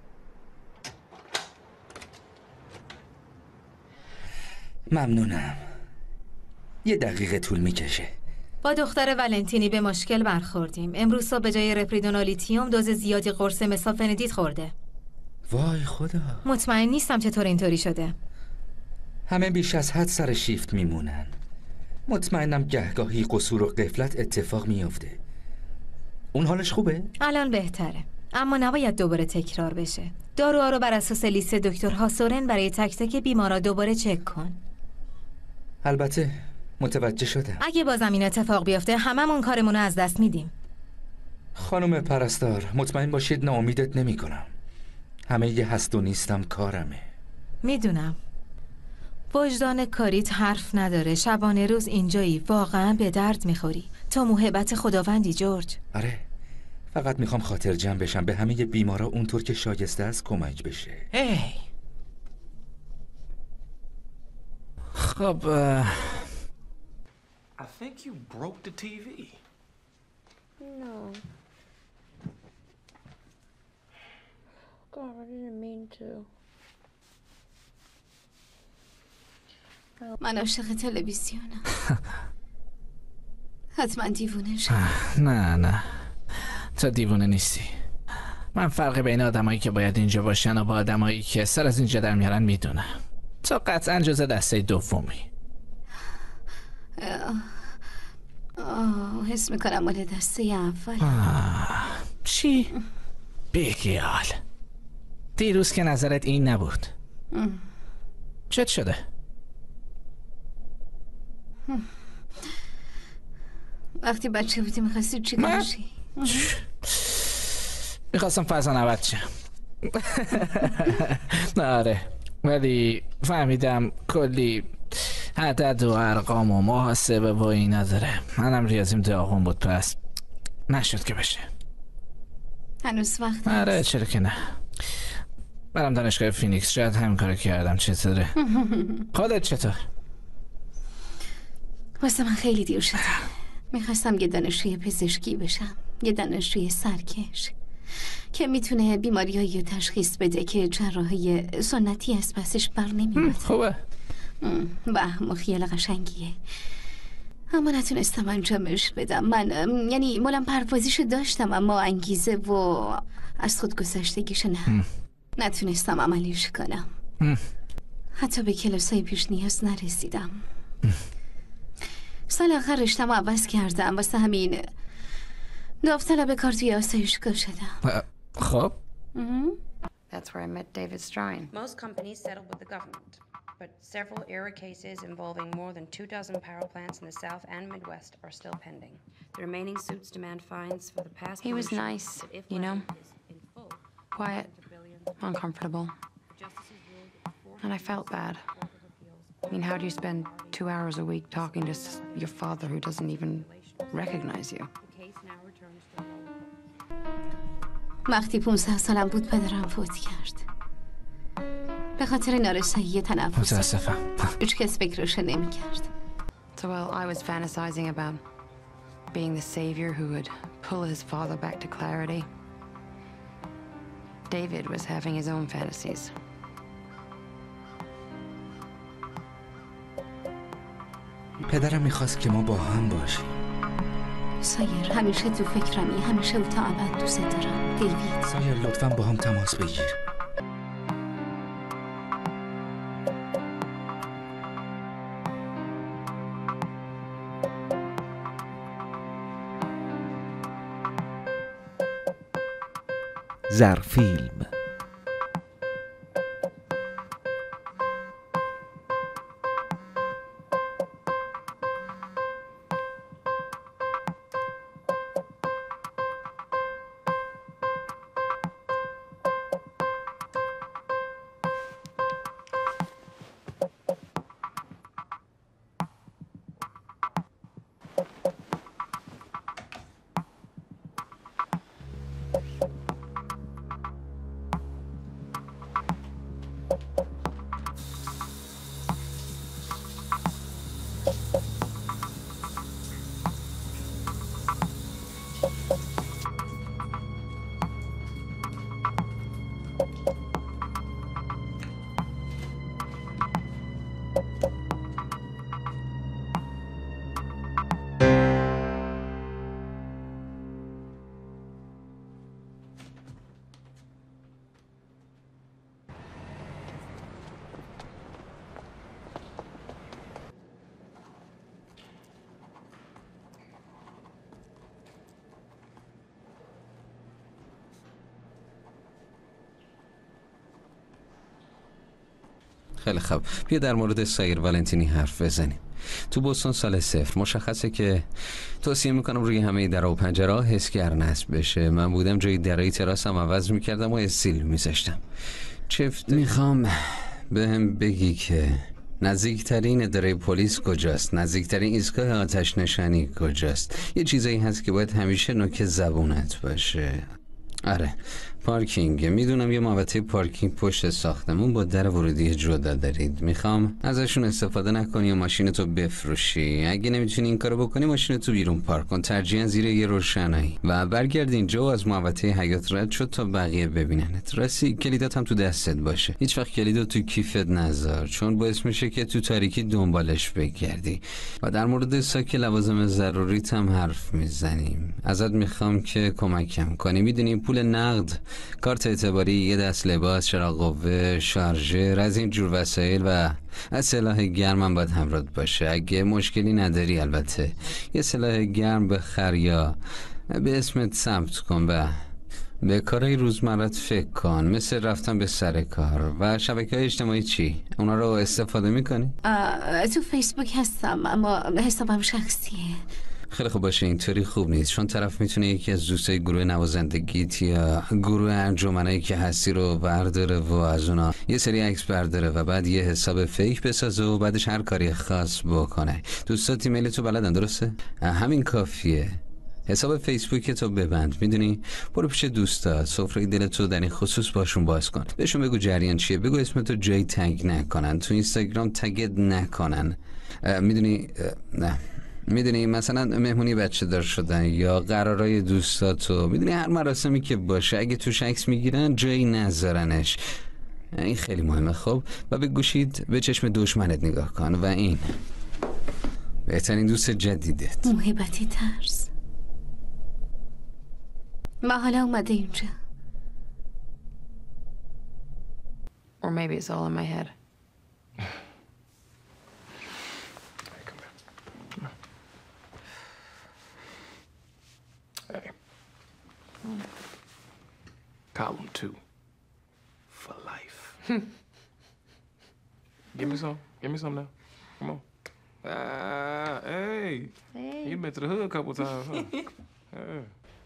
ممنونم. یه دقیقه طول میکشه. با دختر ولنتینی به مشکل برخوردیم. امروز صبح به جای رپریدون و لیتیوم دوز زیادی قرص مسافندید خورده. وای خدا. مطمئن نیستم چطور اینطوری شده. همه بیش از حد سر شیفت میمونن. مطمئنم گهگاهی قصور و غفلت اتفاق میافته. اون حالش خوبه؟ الان بهتره، اما نباید دوباره تکرار بشه. داروها رو بر اساس لیست دکتر هاسورن برای تک تک بیمارا دوباره چک کن. البته متوجه شدم. اگه بازم این اتفاق بیفته هممون کارمون رو از دست میدیم. خانم پرستار مطمئن باشید ناامیدت نمی کنم. همه یه هست و نیستم کارمه. میدونم. وجدان کاریت حرف نداره. شبانه روز اینجایی، واقعا به درد میخوری. تا موهبت خداوندی جورج. آره، فقط میخوام خاطر جمع بشم به همه بیمارا اونطور که شایسته است کمک بشه. هی خب I think you broke the TV. No. God, I didn't mean to. من عاشق تلویزیونم. حتما دیوونه شد. نه تو دیوونه نیستی. من فرق بین آدمایی که باید اینجا باشن و با آدمایی که سر از اینجا در میارن میدونم. تو قطعا جزء دسته دومی. حس میکنم مال دسته اول. چی؟ بیخیال. دیروز که نظرت این نبود. چت شده؟ وقتی بچه بودی میخواستی چی کنشی؟ میخواستم فضانورد شم. آره، ولی فهمیدم کلی عدد و ارقام و محاسبه و اینا داره. منم ریاضیم داغون بود، پس نشد که بشه. هنوز وقت آره چرا که نه. برم دانشگاه فینیکس، شاید همین کارو کردم. چطوره؟ خودت چطور؟ واسه من خیلی دیر شده. میخواستم یه دانشجوی پزشکی بشم، یه دانشجوی سرکش که میتونه بیماریایی رو تشخیص بده که جراحی سنتی از پسش بر نمیاد. خوبه. مخیل قشنگیه، اما نتونستم انجامش بدم. من یعنی مولم پروازیشو داشتم، اما انگیزه و از خود گذشتگیش نه. نتونستم عملیش کنم. حتی به کلاسای پیش نیاز نرسیدم. سال آخر رشته‌مو عوض کردم، واسه همین داوطلب کار توی آسایشگاه شدم. خب That's where I met David Strine. Most companies settled with the government, but several error cases involving more than 24 power plants in the South and Midwest are still pending. The remaining suits demand fines for the past. He was nice, you know? Quiet, uncomfortable. And I felt bad. I mean, how do you spend 2 hours a week talking to your father who doesn't even recognize you? وقتی 15 سالم بود پدرم فوت کرد به خاطر نارسایی تنفس. متاسفم. هیچ کس فکرش نمی کرد. So while I was fantasizing about being the savior who would pull his father back to clarity, David was having his own fantasies. پدرم میخواست که ما با هم باشیم. سایر همیشه تو فکرمی، همیشه او تا ابد دوست دارم. دیوید سایر لطفاً با هم تماس بگیر. ظرفیلم. خیلی خوب، بیا در مورد سایر والنتینی حرف بزنیم. تو بوستون سال 0 مشخصه که توصیه میکنم روی همه درها و پنجره‌ها حسگر نصب بشه. من بودم جای درای تراسم عوض میکردم و استیل میذاشتم. چفت میخوام بهم بگی که نزدیکترین اداره پلیس کجاست؟ نزدیکترین ایستگاه آتش نشانی کجاست؟ یه چیزایی هست که باید همیشه نوک زبونت باشه. آره، پارکینگ. میدونم یه محوطه پارکینگ پشت ساختمون با در ورودی جدا دارید. میخوام ازشون استفاده نکنی و ماشینتو بفروشی. اگه نمیتونی این کارو بکنی ماشینتو بیرون پارک کن، ترجیحاً زیر یه روشنایی، و برگرد اینجا و از محوطه حیاط رد شد تا بقیه ببیننت. راستی کلیدات هم تو دستت باشه. هیچ وقت کلیدو تو کیفت نذار، چون باعث میشه که تو تاریکی دنبالش بگردی. و در مورد ساک لوازم ضروریت هم حرف میزنیم. ازت میخوام که کمکم کنی. میدونی پول نقد، کارت اعتباری، یه دست لباس، چراغ قوه، شارژر، از این جور وسایل و از سلاح گرم هم باید همراهت باشه. اگه مشکلی نداری البته یه سلاح گرم بخر یا به اسمت ثبت کن و به کارهای روزمرت فکر کن، مثل رفتن به سر کار. و شبکه‌های اجتماعی چی؟ اونا رو استفاده میکنی؟ تو فیسبوک هستم اما حسابم شخصیه. خیلی خوب باشه، اینطوری خوب نیست، چون طرف میتونه یکی از دوستای گروه نوازندگیت یا گروه انجمنایی که هستی رو برداره و از اونا یه سری عکس برداره و بعد یه حساب فیک بسازه و بعدش هر کاری خاص بکنه. دوستات ایمیل تو بلدن، درسته؟ همین کافیه. حساب فیسبوک تو ببند، میدونی؟ برو پیش دوستا، سفره دلتو در این خصوص باشون باز کن. بهشون بگو جریان چیه، بگو اسمتو جای تگ نکنن، تو اینستاگرام تگت نکنن. میدونی مثلا مهمونی بچه دار شدن یا قرارای دوستاتو، میدونی هر مراسمی که باشه اگه توش عکس میگیرن جایی نذارنش. این خیلی مهمه. خب و به گوشید به چشم دشمنت نگاه کن. و این بهترین دوست جدیدت، محبتی ترس. ما حالا اومده اینجا. Or maybe it's all in my head. Hey. Column 2. For life. Give me some. Give me some now. Come on. Hey. You been to the hood a couple times, huh? Yeah.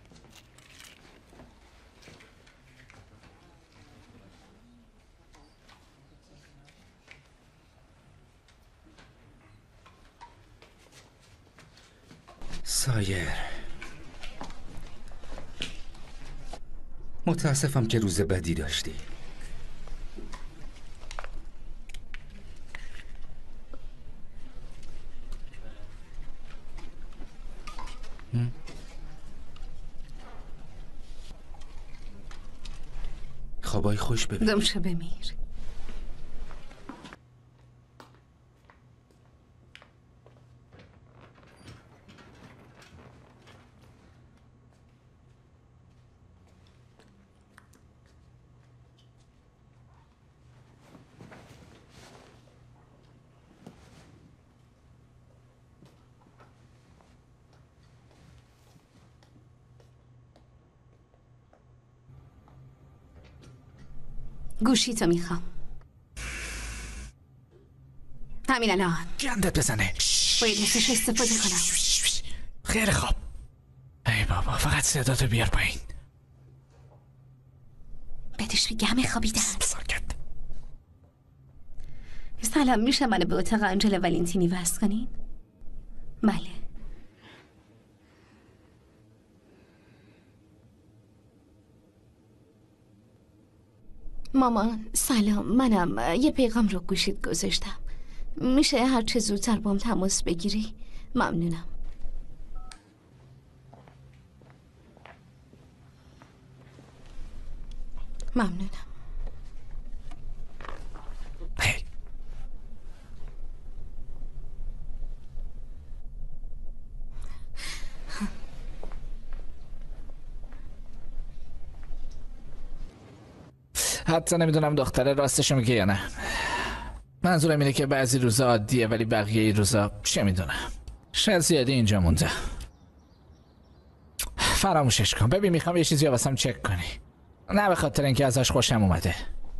سایر، متاسفم که روز بدی داشتی. خوابای خوش ببین. دمشو بمیر. گوشی تو میخوام. همین الان. گندت بزنه. باید ازش استفاده کنم. خیلی خوب. ای بابا فقط صداتو بیار پایین. بدش بگه همه خوابیدن. سلام، میشه منو به اتاق آنجلا والنتینی وصل کنین؟ بله. مامان سلام، منم. یه پیغام رو گوشیت گذاشتم. میشه هر چه زودتر با هم تماس بگیری؟ ممنونم. ممنونم. حتی نمیدونم دختره راستشو میگه یا نه. منظورم اینه که بعضی روزا عادیه ولی بقیه روزا چه میدونم، شاید زیادی اینجا مونده. فراموشش کن. ببین میخوام یه چیزی واسم چک کنی، نه به خاطر اینکه ازش خوشم اومده.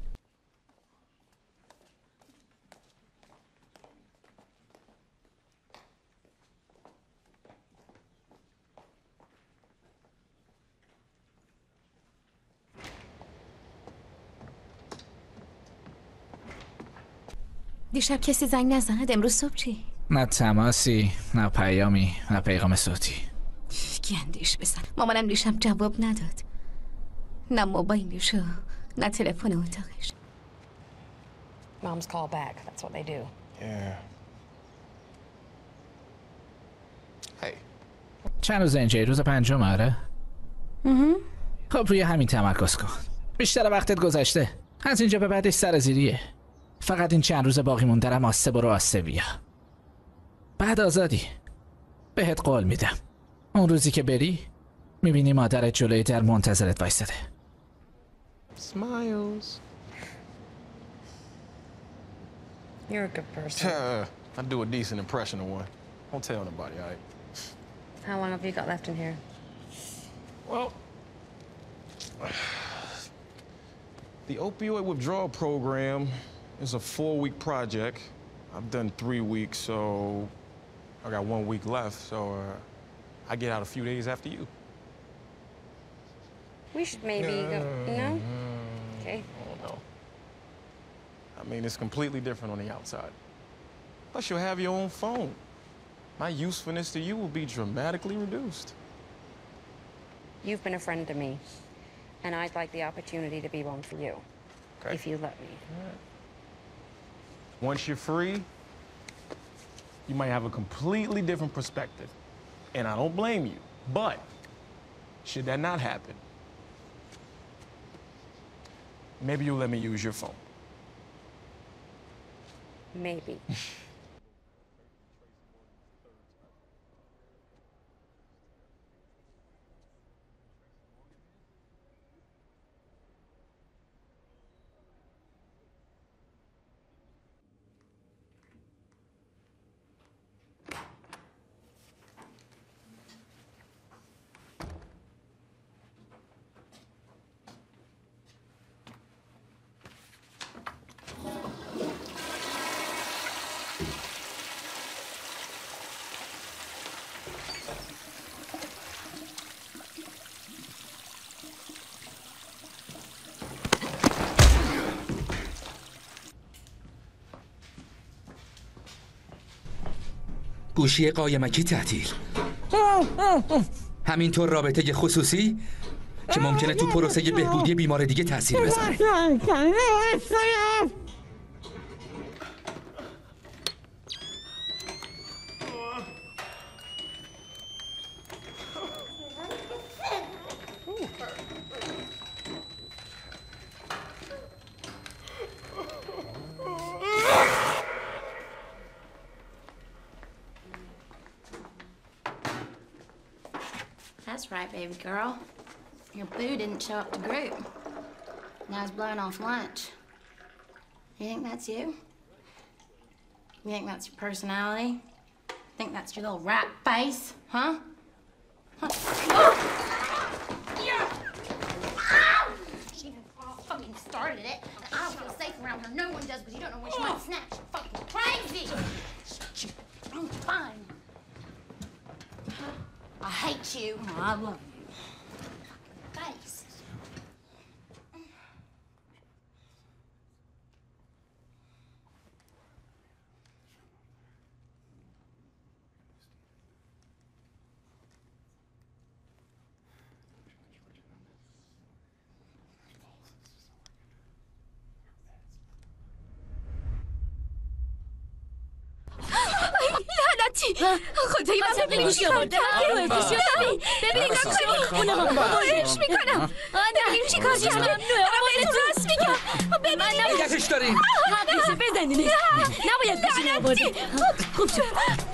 دیشب کسی زنگ نزند؟ امروز صبح چی؟ نه تماسی، نه پیامی، نه پیغام صوتی. گندش بزن. مامانم دیشب جواب نداد، نه موبایلشو نه تلفن اتاقش. Moms call back. That's what they do. Yeah. Hey. چند روز اینجا؟ روز پنجم آره؟ خب روی همین تمرکز کن. بیشتر وقتت گذشته. از اینجا به بعدش سرازیریه. فقط این چند روز باقی موندرم آسه برو آسه بیا. بعد آزادی. بهت قول میدم اون روزی که بری میبینی مادرت جلوی در منتظرت وایساده. Smiles. You're a good person. I do a decent impression of one. Don't tell nobody, all right? How long have you got left in here? Well, the opioid withdrawal program is a 4-week project. I've done 3 weeks, so I got 1 week left, so I get out a few days after you. We should maybe go. No? Okay. Oh, no. I mean, it's completely different on the outside. Plus, you'll have your own phone. My usefulness to you will be dramatically reduced. You've been a friend to me, and I'd like the opportunity to be one for you, if you let me. Once you're free, you might have a completely different perspective. And I don't blame you. But should that not happen, maybe you'll let me use your phone. Maybe. گوشی قایمکی تعطیل. همینطور رابطه خصوصی که ممکنه تو پروسه بهبودی بیمار دیگه تاثیر بذاره. That's right, baby girl. Your boo didn't show up to group. Now he's blowing off lunch. You think that's you? You think that's your personality? Think that's your little rat face, huh? She fucking started it. I don't feel safe around her. No one does, because you don't know when she might snatch. You're fucking crazy. I'm fine. I hate you. I love you. Face. خدای من ببینیم چی کار کردی. ببینیم باورش میکنم. ببینیم چی کار کردی. ببینیم راست میگم. ببینیم نگهش داریم. حقیقه بزنینش. نباید بشین آوردی. خوب شد.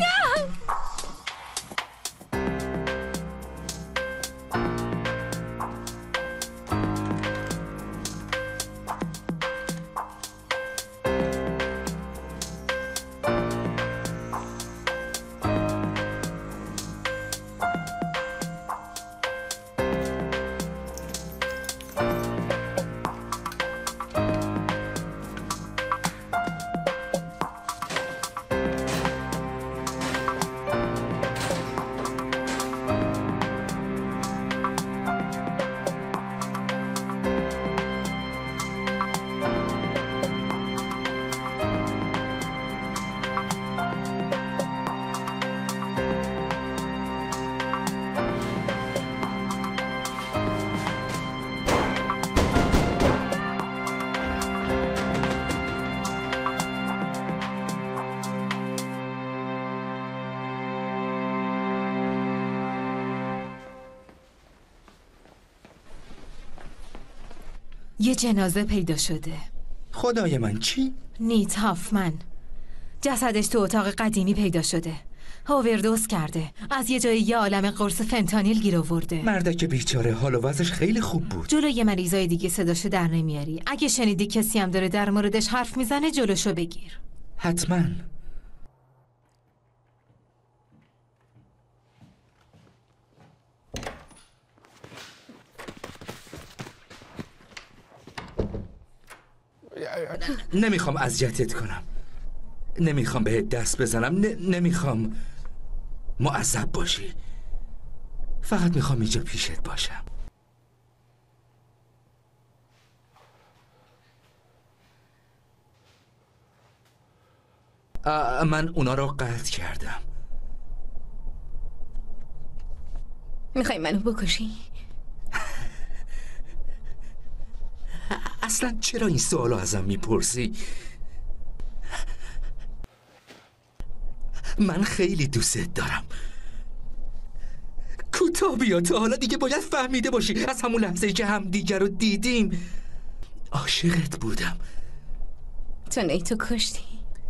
یه جنازه پیدا شده. خدای من چی؟ نیت هافمن. جسدش تو اتاق قدیمی پیدا شده. اووردوز کرده. از یه جای یه عالم قرص فنتانیل گیر آورده. مردک بیچاره حال و وضعش خیلی خوب بود. جلوی مریضای دیگه صداشو در نمیاری. اگه شنیدی کسی هم داره در موردش حرف میزنه جلوشو بگیر. حتما. نمیخوام اذیتت کنم. نمیخوام بهت دست بزنم. نمیخوام معذب باشی. فقط میخوام اینجا پیشت باشم. من اونا رو قطع کردم. میخوای منو بکشی؟ اصلا چرا این سوالو ازم میپرسی؟ من خیلی دوستت دارم. کوتاه بیا، تا حالا دیگه باید فهمیده باشی از همون لحظه‌ای که هم دیگر رو دیدیم عاشقت بودم. تو نیتو کشتی؟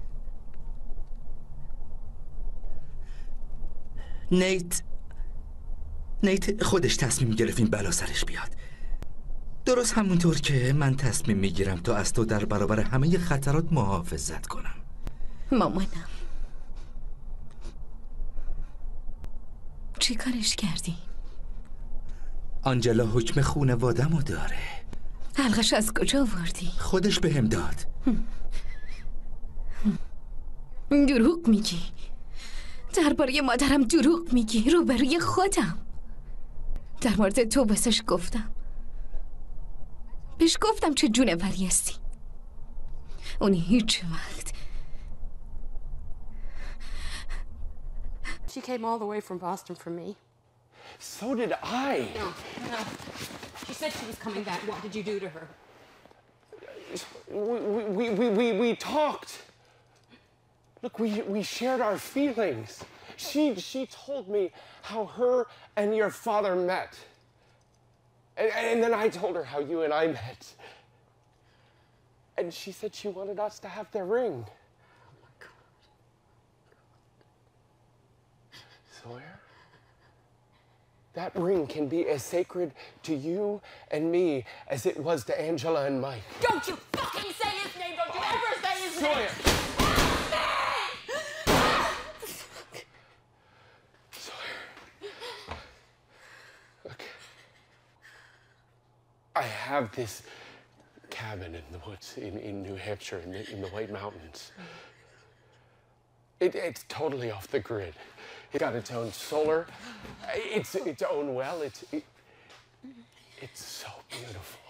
نیت خودش تصمیم گرفت این بلا سرش بیاد. درست همونطور که من تصمیم میگیرم تا از تو در برابر همه خطرات محافظت کنم. مامانم چی کارش کردی؟ آنجلا حکم خونوادمو داره. حلقش از کجا آوردی؟ خودش بهم داد. دروغ میگی. درباره مادرم دروغ میگی. روبروی خودم در مورد تو بسش گفتم. بهش گفتم چه جونوری هستی. اون هیچ وقت. She came all the way from Boston for me. So did I. No. She said she was coming back. What did you do to her? We talked. Look, we shared our feelings. She told me how her and your father met. And then I told her how you and I met. And she said she wanted us to have their ring. Oh my God. Sawyer? That ring can be as sacred to you and me as it was to Angela and Mike. Don't you fucking say his name! Don't you ever say his Sawyer. name! Sawyer. Look. I have this cabin in the woods in New Hampshire, in the White Mountains. It's totally off the grid. It's got its own solar, its own well. It's so beautiful.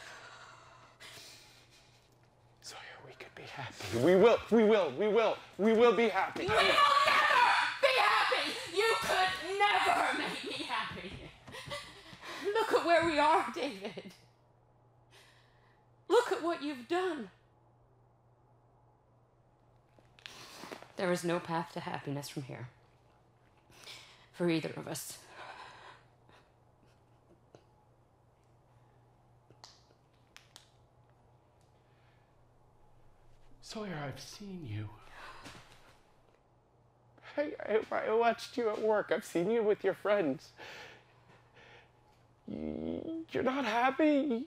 Sawyer, we could be happy. We will be happy. You will never be happy. You could never make me happy. Look at where we are, David. Look at what you've done. There is no path to happiness from here. for either of us. Sawyer, I've seen you. I watched you at work. I've seen you with your friends. You're not happy.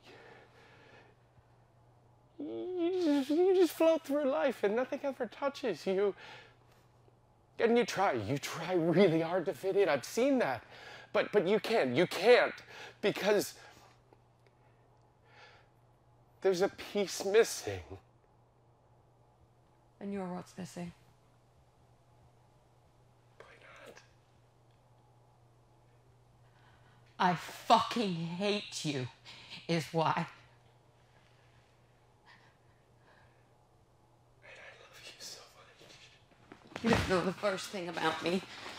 You just float through life and nothing ever touches you. And you try really hard to fit in. I've seen that. But you can't because there's a piece missing. And you're what's missing? I fucking hate you, is why. You don't know the first thing about me.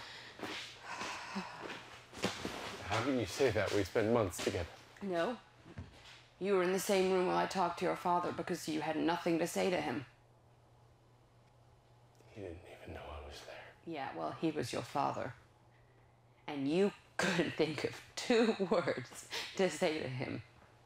How can you say that? We spent months together. No. You were in the same room while I talked to your father because you had nothing to say to him. He didn't even know I was there. Yeah, well, he was your father. And you couldn't think of 2 words to say to him.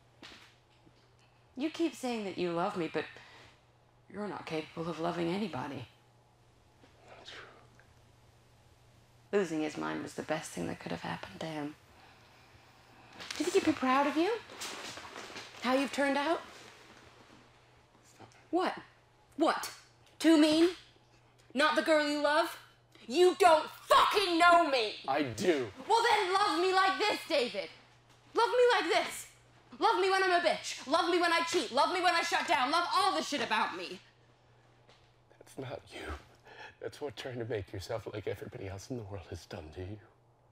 You keep saying that you love me, but you're not capable of loving anybody. Not true. Losing his mind was the best thing that could have happened to him. Do you think he'd be proud of you? How you've turned out? Stop it. What? What? Too mean? Not the girl you love? You don't fucking know me! I do. Well then love me like this, David. Love me like this. Love me when I'm a bitch. Love me when I cheat. Love me when I shut down. Love all the shit about me. That's not you. That's what trying to make yourself like everybody else in the world has done to you.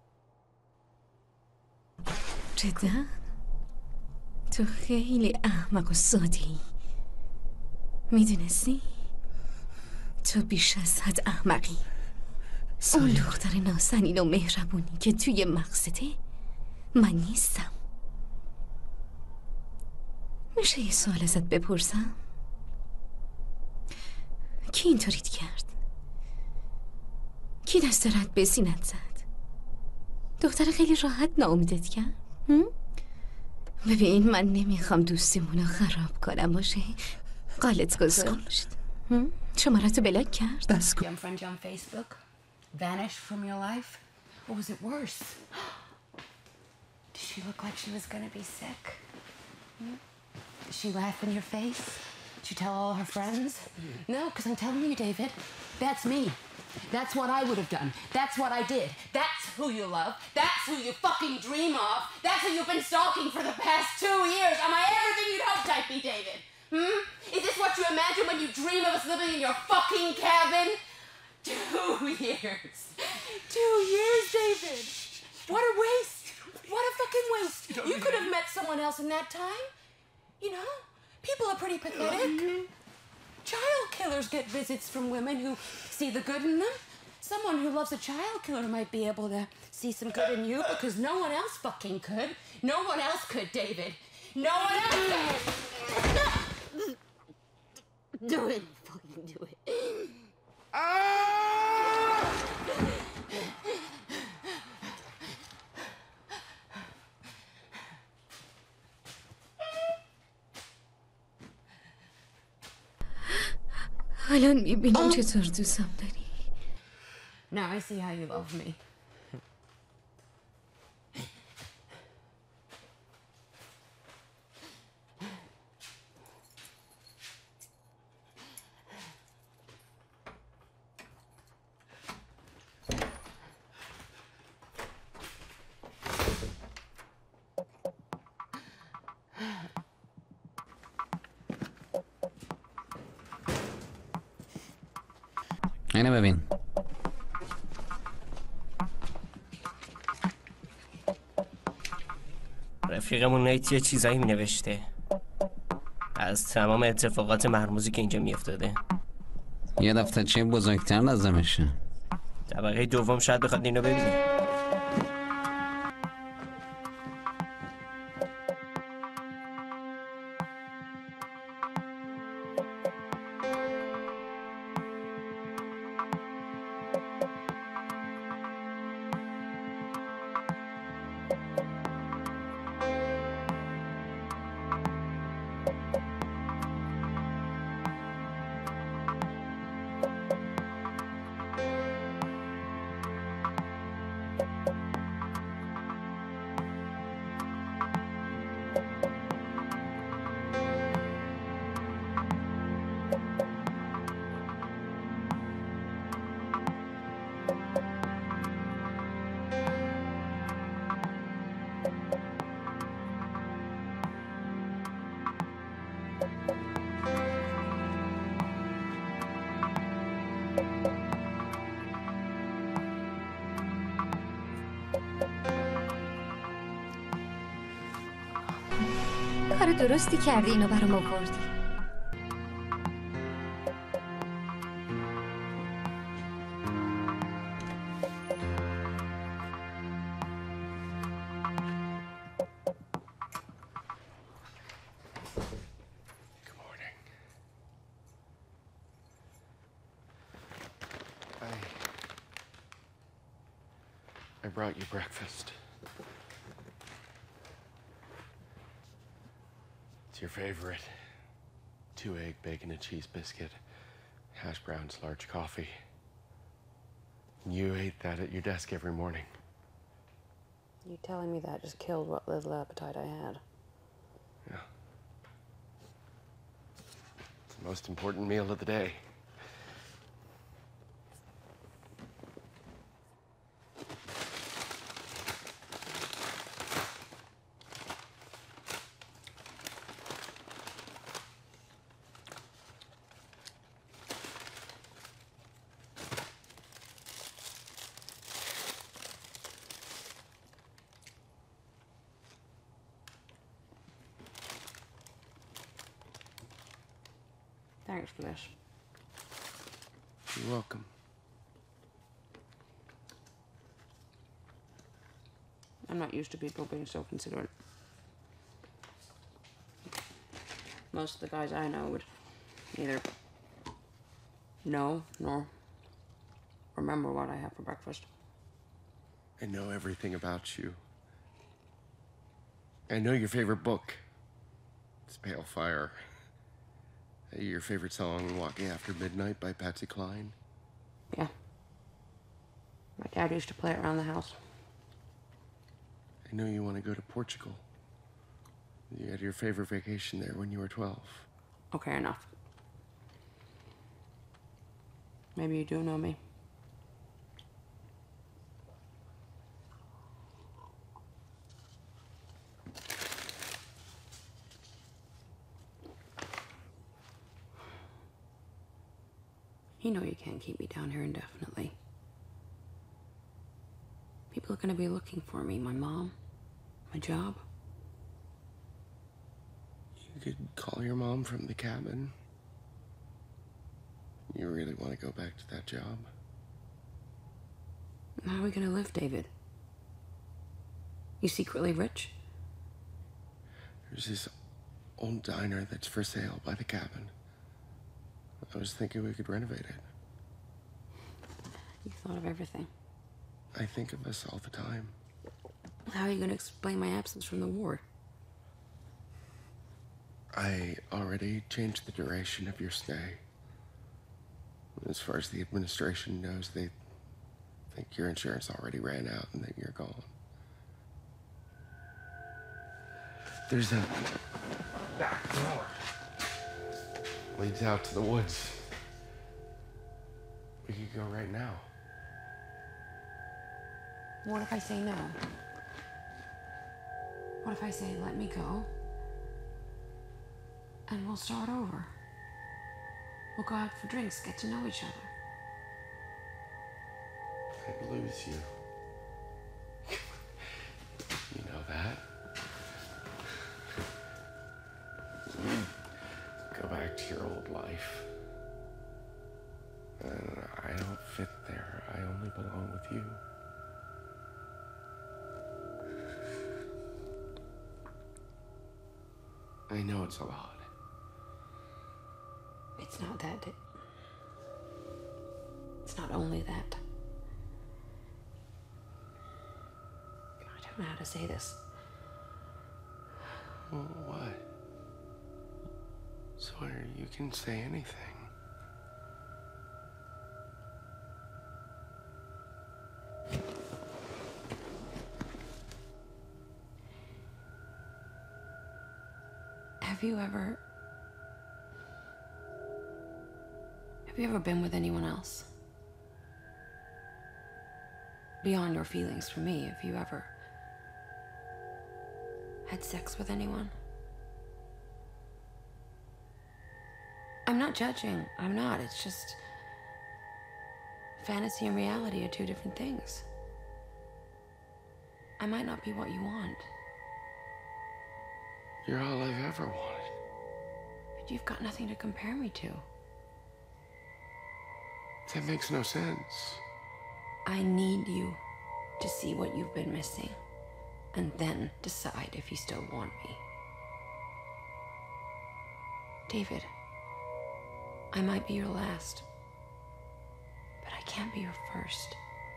جدا؟ تو خیلی احمق و ساده‌ای. میدونستی؟ تو بیش از حد احمقی. اون دختر نازنین و مهربونی که توی مقصده من نیستم. میشه یه سوال ازت بپرسم؟ کی اینطوریت کرد؟ کی دست رد به سینت زد؟ دختر خیلی راحت ناامیدت کرد؟ ببین من نمیخوام دوستیمونو خراب کنم باشه. قالت گذاشت شد. شمارتو بلاک کرد؟ Your friend on Facebook vanished from your life? Or was it worse? Did she look like she was gonna be sick? Did she laugh in your face? Did she tell all her friends? No, because I'm telling you, David, that's me. That's what I would have done. That's what I did. That's who you love. That's who you fucking dream of. That's who you've been stalking for the past 2 years. Am I everything you'd hoped I'd be, David? Is this what you imagine when you dream of us living in your fucking cabin? 2 years. 2 years, David. What a waste. What a fucking waste. You could have met someone else in that time. You know, people are pretty pathetic. Child killers get visits from women who see the good in them. Someone who loves a child killer might be able to see some good in you because no one else fucking could. No one else could, David. No one else could. Do it. Fucking do it. الان میبینم چطور دوستم داری. Now I see how you love me. اینو ببین. رفیقمون نیت یه چیزایی مینوشته از تمام اتفاقات مرموزی که اینجا میافتاده. یه دفترچه بزرگتر لازمشه. طبقه دوم شاید بخواد اینو ببینه. کار درستی کردی اینو برام آوردی. I brought you breakfast. It's your favorite. 2 egg, bacon, and cheese biscuit, hash browns, large coffee. You ate that at your desk every morning. You telling me that just killed what little appetite I had. Yeah. It's the most important meal of the day. Thanks for this. You're welcome. I'm not used to people being so considerate. Most of the guys I know would neither know nor remember what I have for breakfast. I know everything about you. I know your favorite book. It's Pale Fire. Your favorite song, Walking After Midnight by Patsy Cline? Yeah. My dad used to play it around the house. I know you want to go to Portugal. You had your favorite vacation there when you were 12. Okay, enough. Maybe you do know me. You know you can't keep me down here indefinitely. People are gonna be looking for me. My mom, my job. You could call your mom from the cabin. You really want to go back to that job? How are we gonna live, David? You secretly rich? There's this old diner that's for sale by the cabin. I was thinking we could renovate it. You thought of everything. I think of us all the time. How are you gonna explain my absence from the ward? I already changed the duration of your stay. As far as the administration knows, they think your insurance already ran out and that you're gone. There's a back door. Leads out to the woods. We could go right now. What if I say no? What if I say, let me go, and we'll start over? We'll go out for drinks, get to know each other. I'd lose you. You know that. Go back to your old life. I don't fit there. I only belong with you. I know it's a lot. It's not that. It's not only that. I don't know how to say this. Well, what? Sawyer, you can say anything. Have you ever been with anyone else? Beyond your feelings for me, have you ever had sex with anyone? I'm not judging. I'm not. It's just fantasy and reality are two different things. I might not be what you want. You're all I've ever wanted. But you've got nothing to compare me to. That makes no sense. I need you to see what you've been missing, and then decide if you still want me. David, I might be your last, but I can't be your first.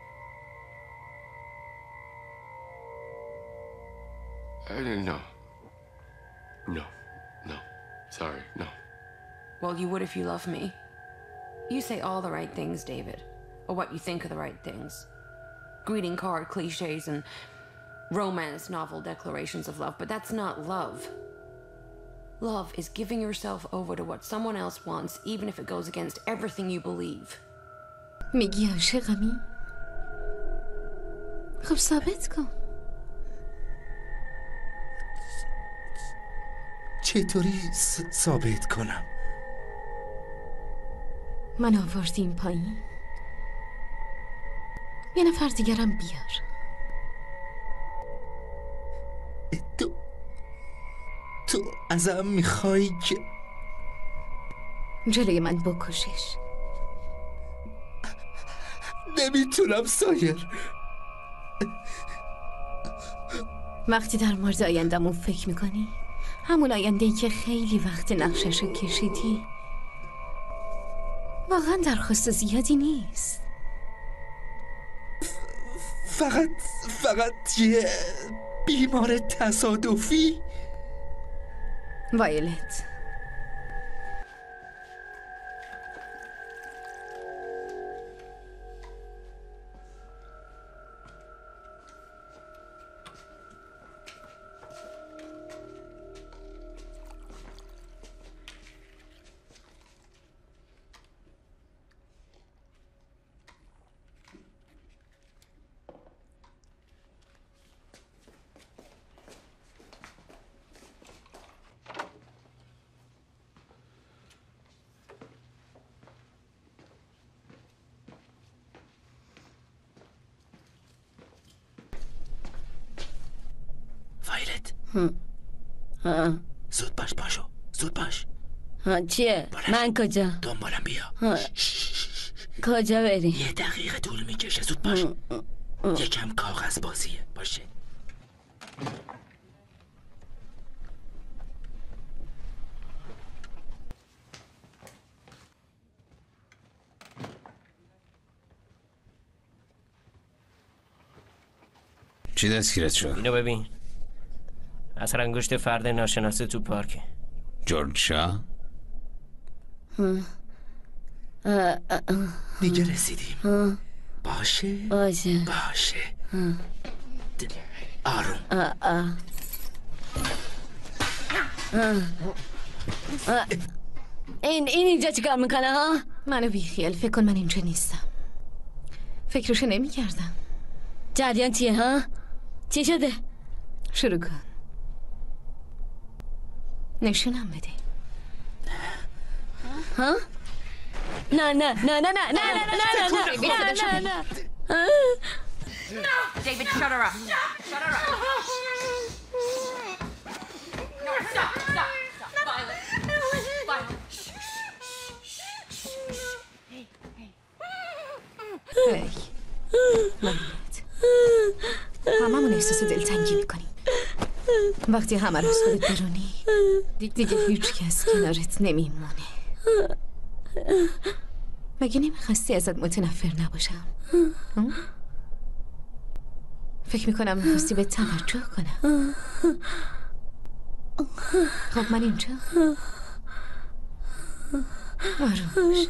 I didn't know. No. Sorry, no. Well, you would if you love me. You say all the right things, David, or what you think are the right things. Greeting card cliches and romance novel declarations of love, but that's not love. Love is giving yourself over to what someone else wants, even if it goes against everything you believe. میگی عاشقمی؟ خب ثابت کن. چطوری ثابت کنم؟ من آوردیم پایین. یه نفر دیگرم بیار. تو ازم میخوای که جلوی من بکشش. نمیتونم سایر. وقتی در مورد آیندمون فکر میکنی، همون آینده‌ای که خیلی وقت نقششو کشیدی، واقعا درخواست زیادی نیست. فقط یه بیمار تصادفی. وایلت، زود باش پاشو، زود باش. چیه؟ من کجا؟ دنبالم بیا. کجا بریم؟ یه دقیقه طول میکشه، زود باش. یکم کاغذ بازیه باشه. چی دستگیرت شد؟ اینو ببین، اثر انگشت فرد ناشناسه تو پارک. جورج شا؟ دیگه رسیدیم. باشه آروم. این اینجا چیکار میکنه ها؟ منو بیخیال، فکر کن من اینجا نیستم. فکرشو نمی کردم. جریان چیه ها؟ چی شده؟ شروع کن. نشونم بده. ها؟ نه نه نه نه نه نه نه نه نه نه. David, shut her up. Shut her up. No, stop. Violet. هی وایلت، هممون احساس دلتنگی میکنیم. وقتی همه رو از خودت برونی، دیگه هیچ کس کنارت نمیمونه. مگه نمیخواستی ازت متنفر نباشم؟ فکر میکنم میخواستی به توجه کنم. خب من اینجا. آروم باش.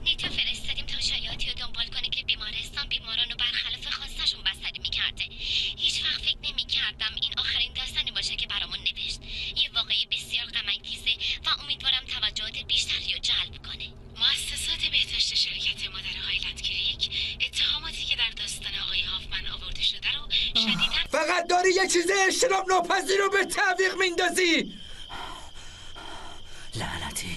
نیتا فرستادیم تا شایعاتی رو دنبال کنه که بیمارستان بیماران رو برخلاف خواستشون بستری میکرده. هیچ وقت فکر نمیکردم این آخرین داستانی باشه که برامون نوشت. یه واقعی بسیار غم‌انگیزه و امیدوارم توجهات بیشتری رو جلب کنه. مؤسسات بهداشت شرکت مادر هایلند کریک اتهاماتی که در داستان آقای هافمن آورده شده رو شدیداً فقط داری یه چیز اجتناب ناپذیر رو به تعویق میندازی. لعنتی.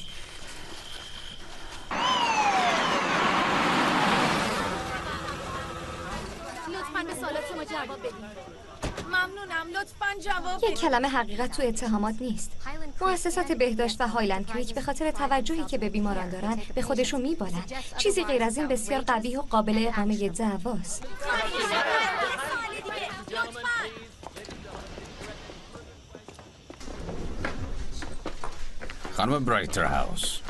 لطفاً به سوالات ما جواب بدید. ممنونم، لطفاً جواب یک کلمه حقیقت تو اتهامات نیست. مؤسسات بهداشت و هایلند کریک به خاطر توجهی که به بیماران دارن به خودشون میبالن. چیزی غیر از این بسیار قبیح و قابل اقامه دعواست. خانم برایتر هاوس،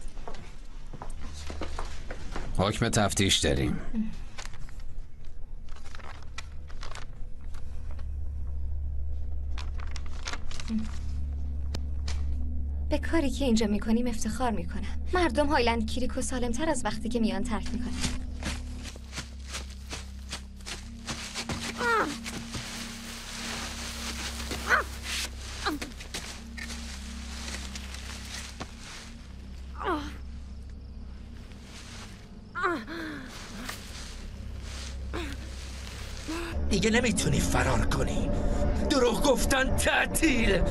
حکم تفتیش داریم. به کاری که اینجا میکنیم افتخار میکنم. مردم هایلند کریکو سالمتر از وقتی که میان ترک میکنن. دیگه نمیتونی فرار کنی. دروغ گفتن تعطیل.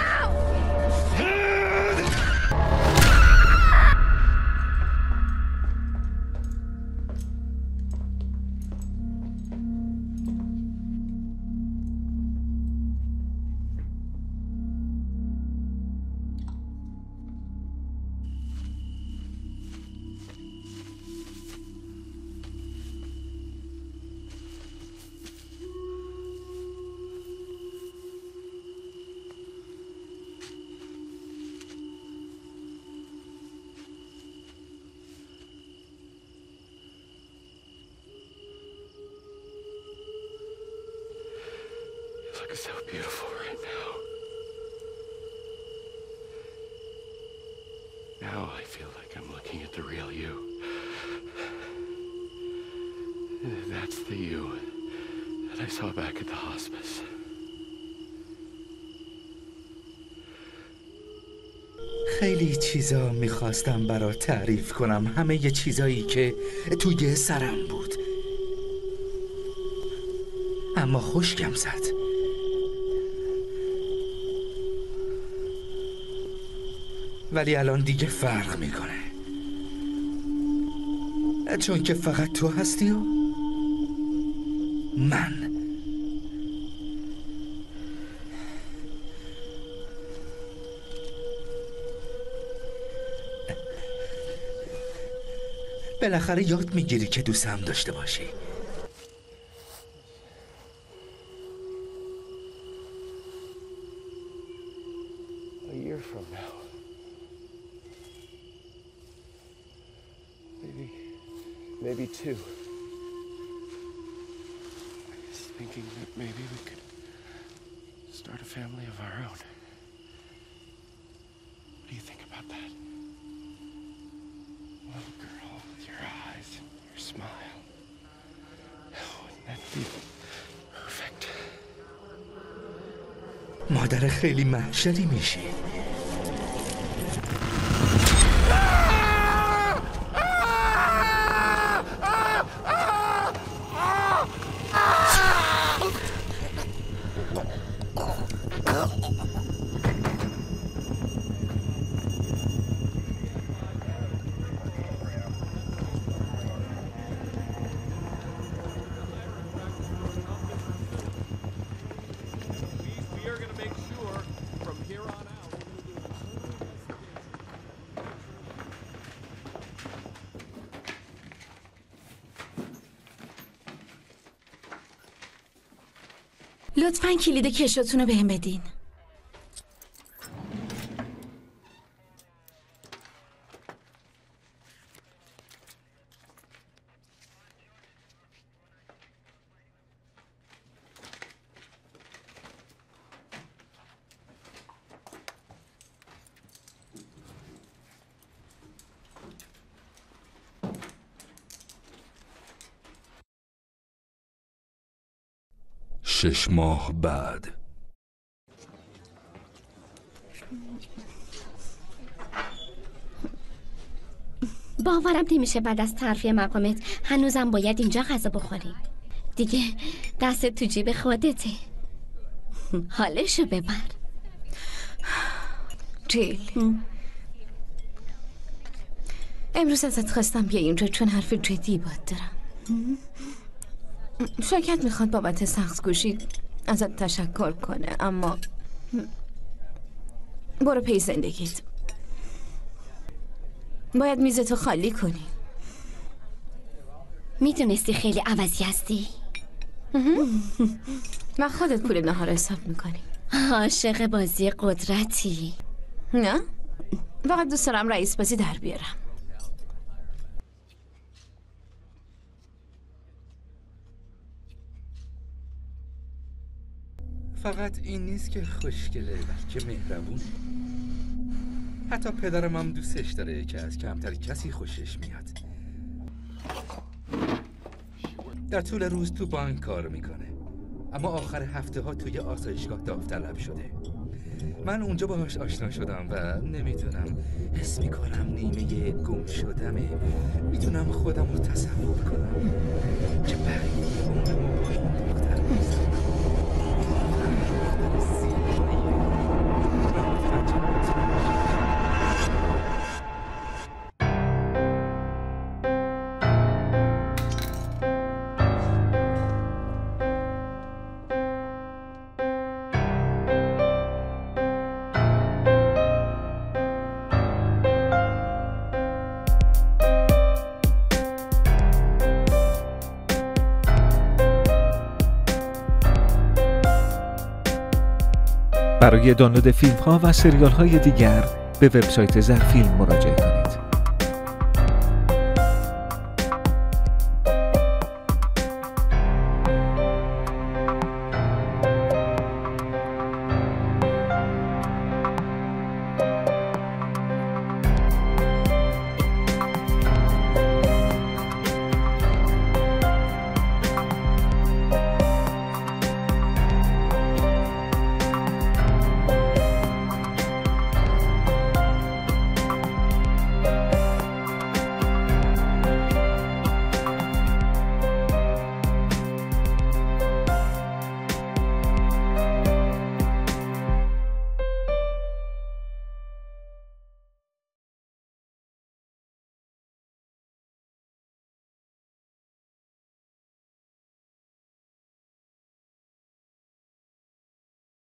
Look so beautiful right now. Now I feel like I'm looking at the real you. That's the you that I saw back at the hospice. خیلی چیزا میخواستم برات تعریف کنم، همه یه چیزایی که توی سرم بود، اما خشکم زد. ولی الان دیگه فرق میکنه، چون که فقط تو هستی و من. بالاخره یاد میگیری که دوستم داشته باشی. A year from now. Maybe two. I was thinking that maybe we could start a family of our own. What do you think about that? Little girl with your eyes and your smile. Wouldn't that be perfect? مادر خیلی محشری میشی. لطفاً کلید کشتون رو بهم بدین. 6 ماه بعد. باورم نمیشه بعد از ترفیع مقامت هنوزم باید اینجا غذا بخوریم. دیگه دست تو جیب خودته. حالشو ببر. جیل، امروز ازت خواستم بیا اینجا چون حرف جدی باید دارم. شرکت میخواد بابت سخت‌کوشی ازت تشکر کنه، اما برو پی زندگیت. باید میزتو خالی کنی. میدونستی خیلی عوضی هستی؟ و خودت پول نهار حساب میکنی. عاشق بازی قدرتی. نه؟ فقط دوست دارم رئیس بازی در بیارم. فقط این نیست که خوشگله، بلکه مهربون. حتی پدرم هم دوستش داره که از کمتر کسی خوشش میاد. در طول روز تو بانک کار میکنه، اما آخر هفته ها توی آسایشگاه داوطلب شده. من اونجا باهاش آشنا شدم و نمیتونم، حس میکنم نیمه گم شدمه. میتونم خودم رو تصور کنم که بقیه عمرمو با این دختر میزنم. برای دانلود فیلم ها و سریال های دیگر به وبسایت زرفیلم مراجعه کنید.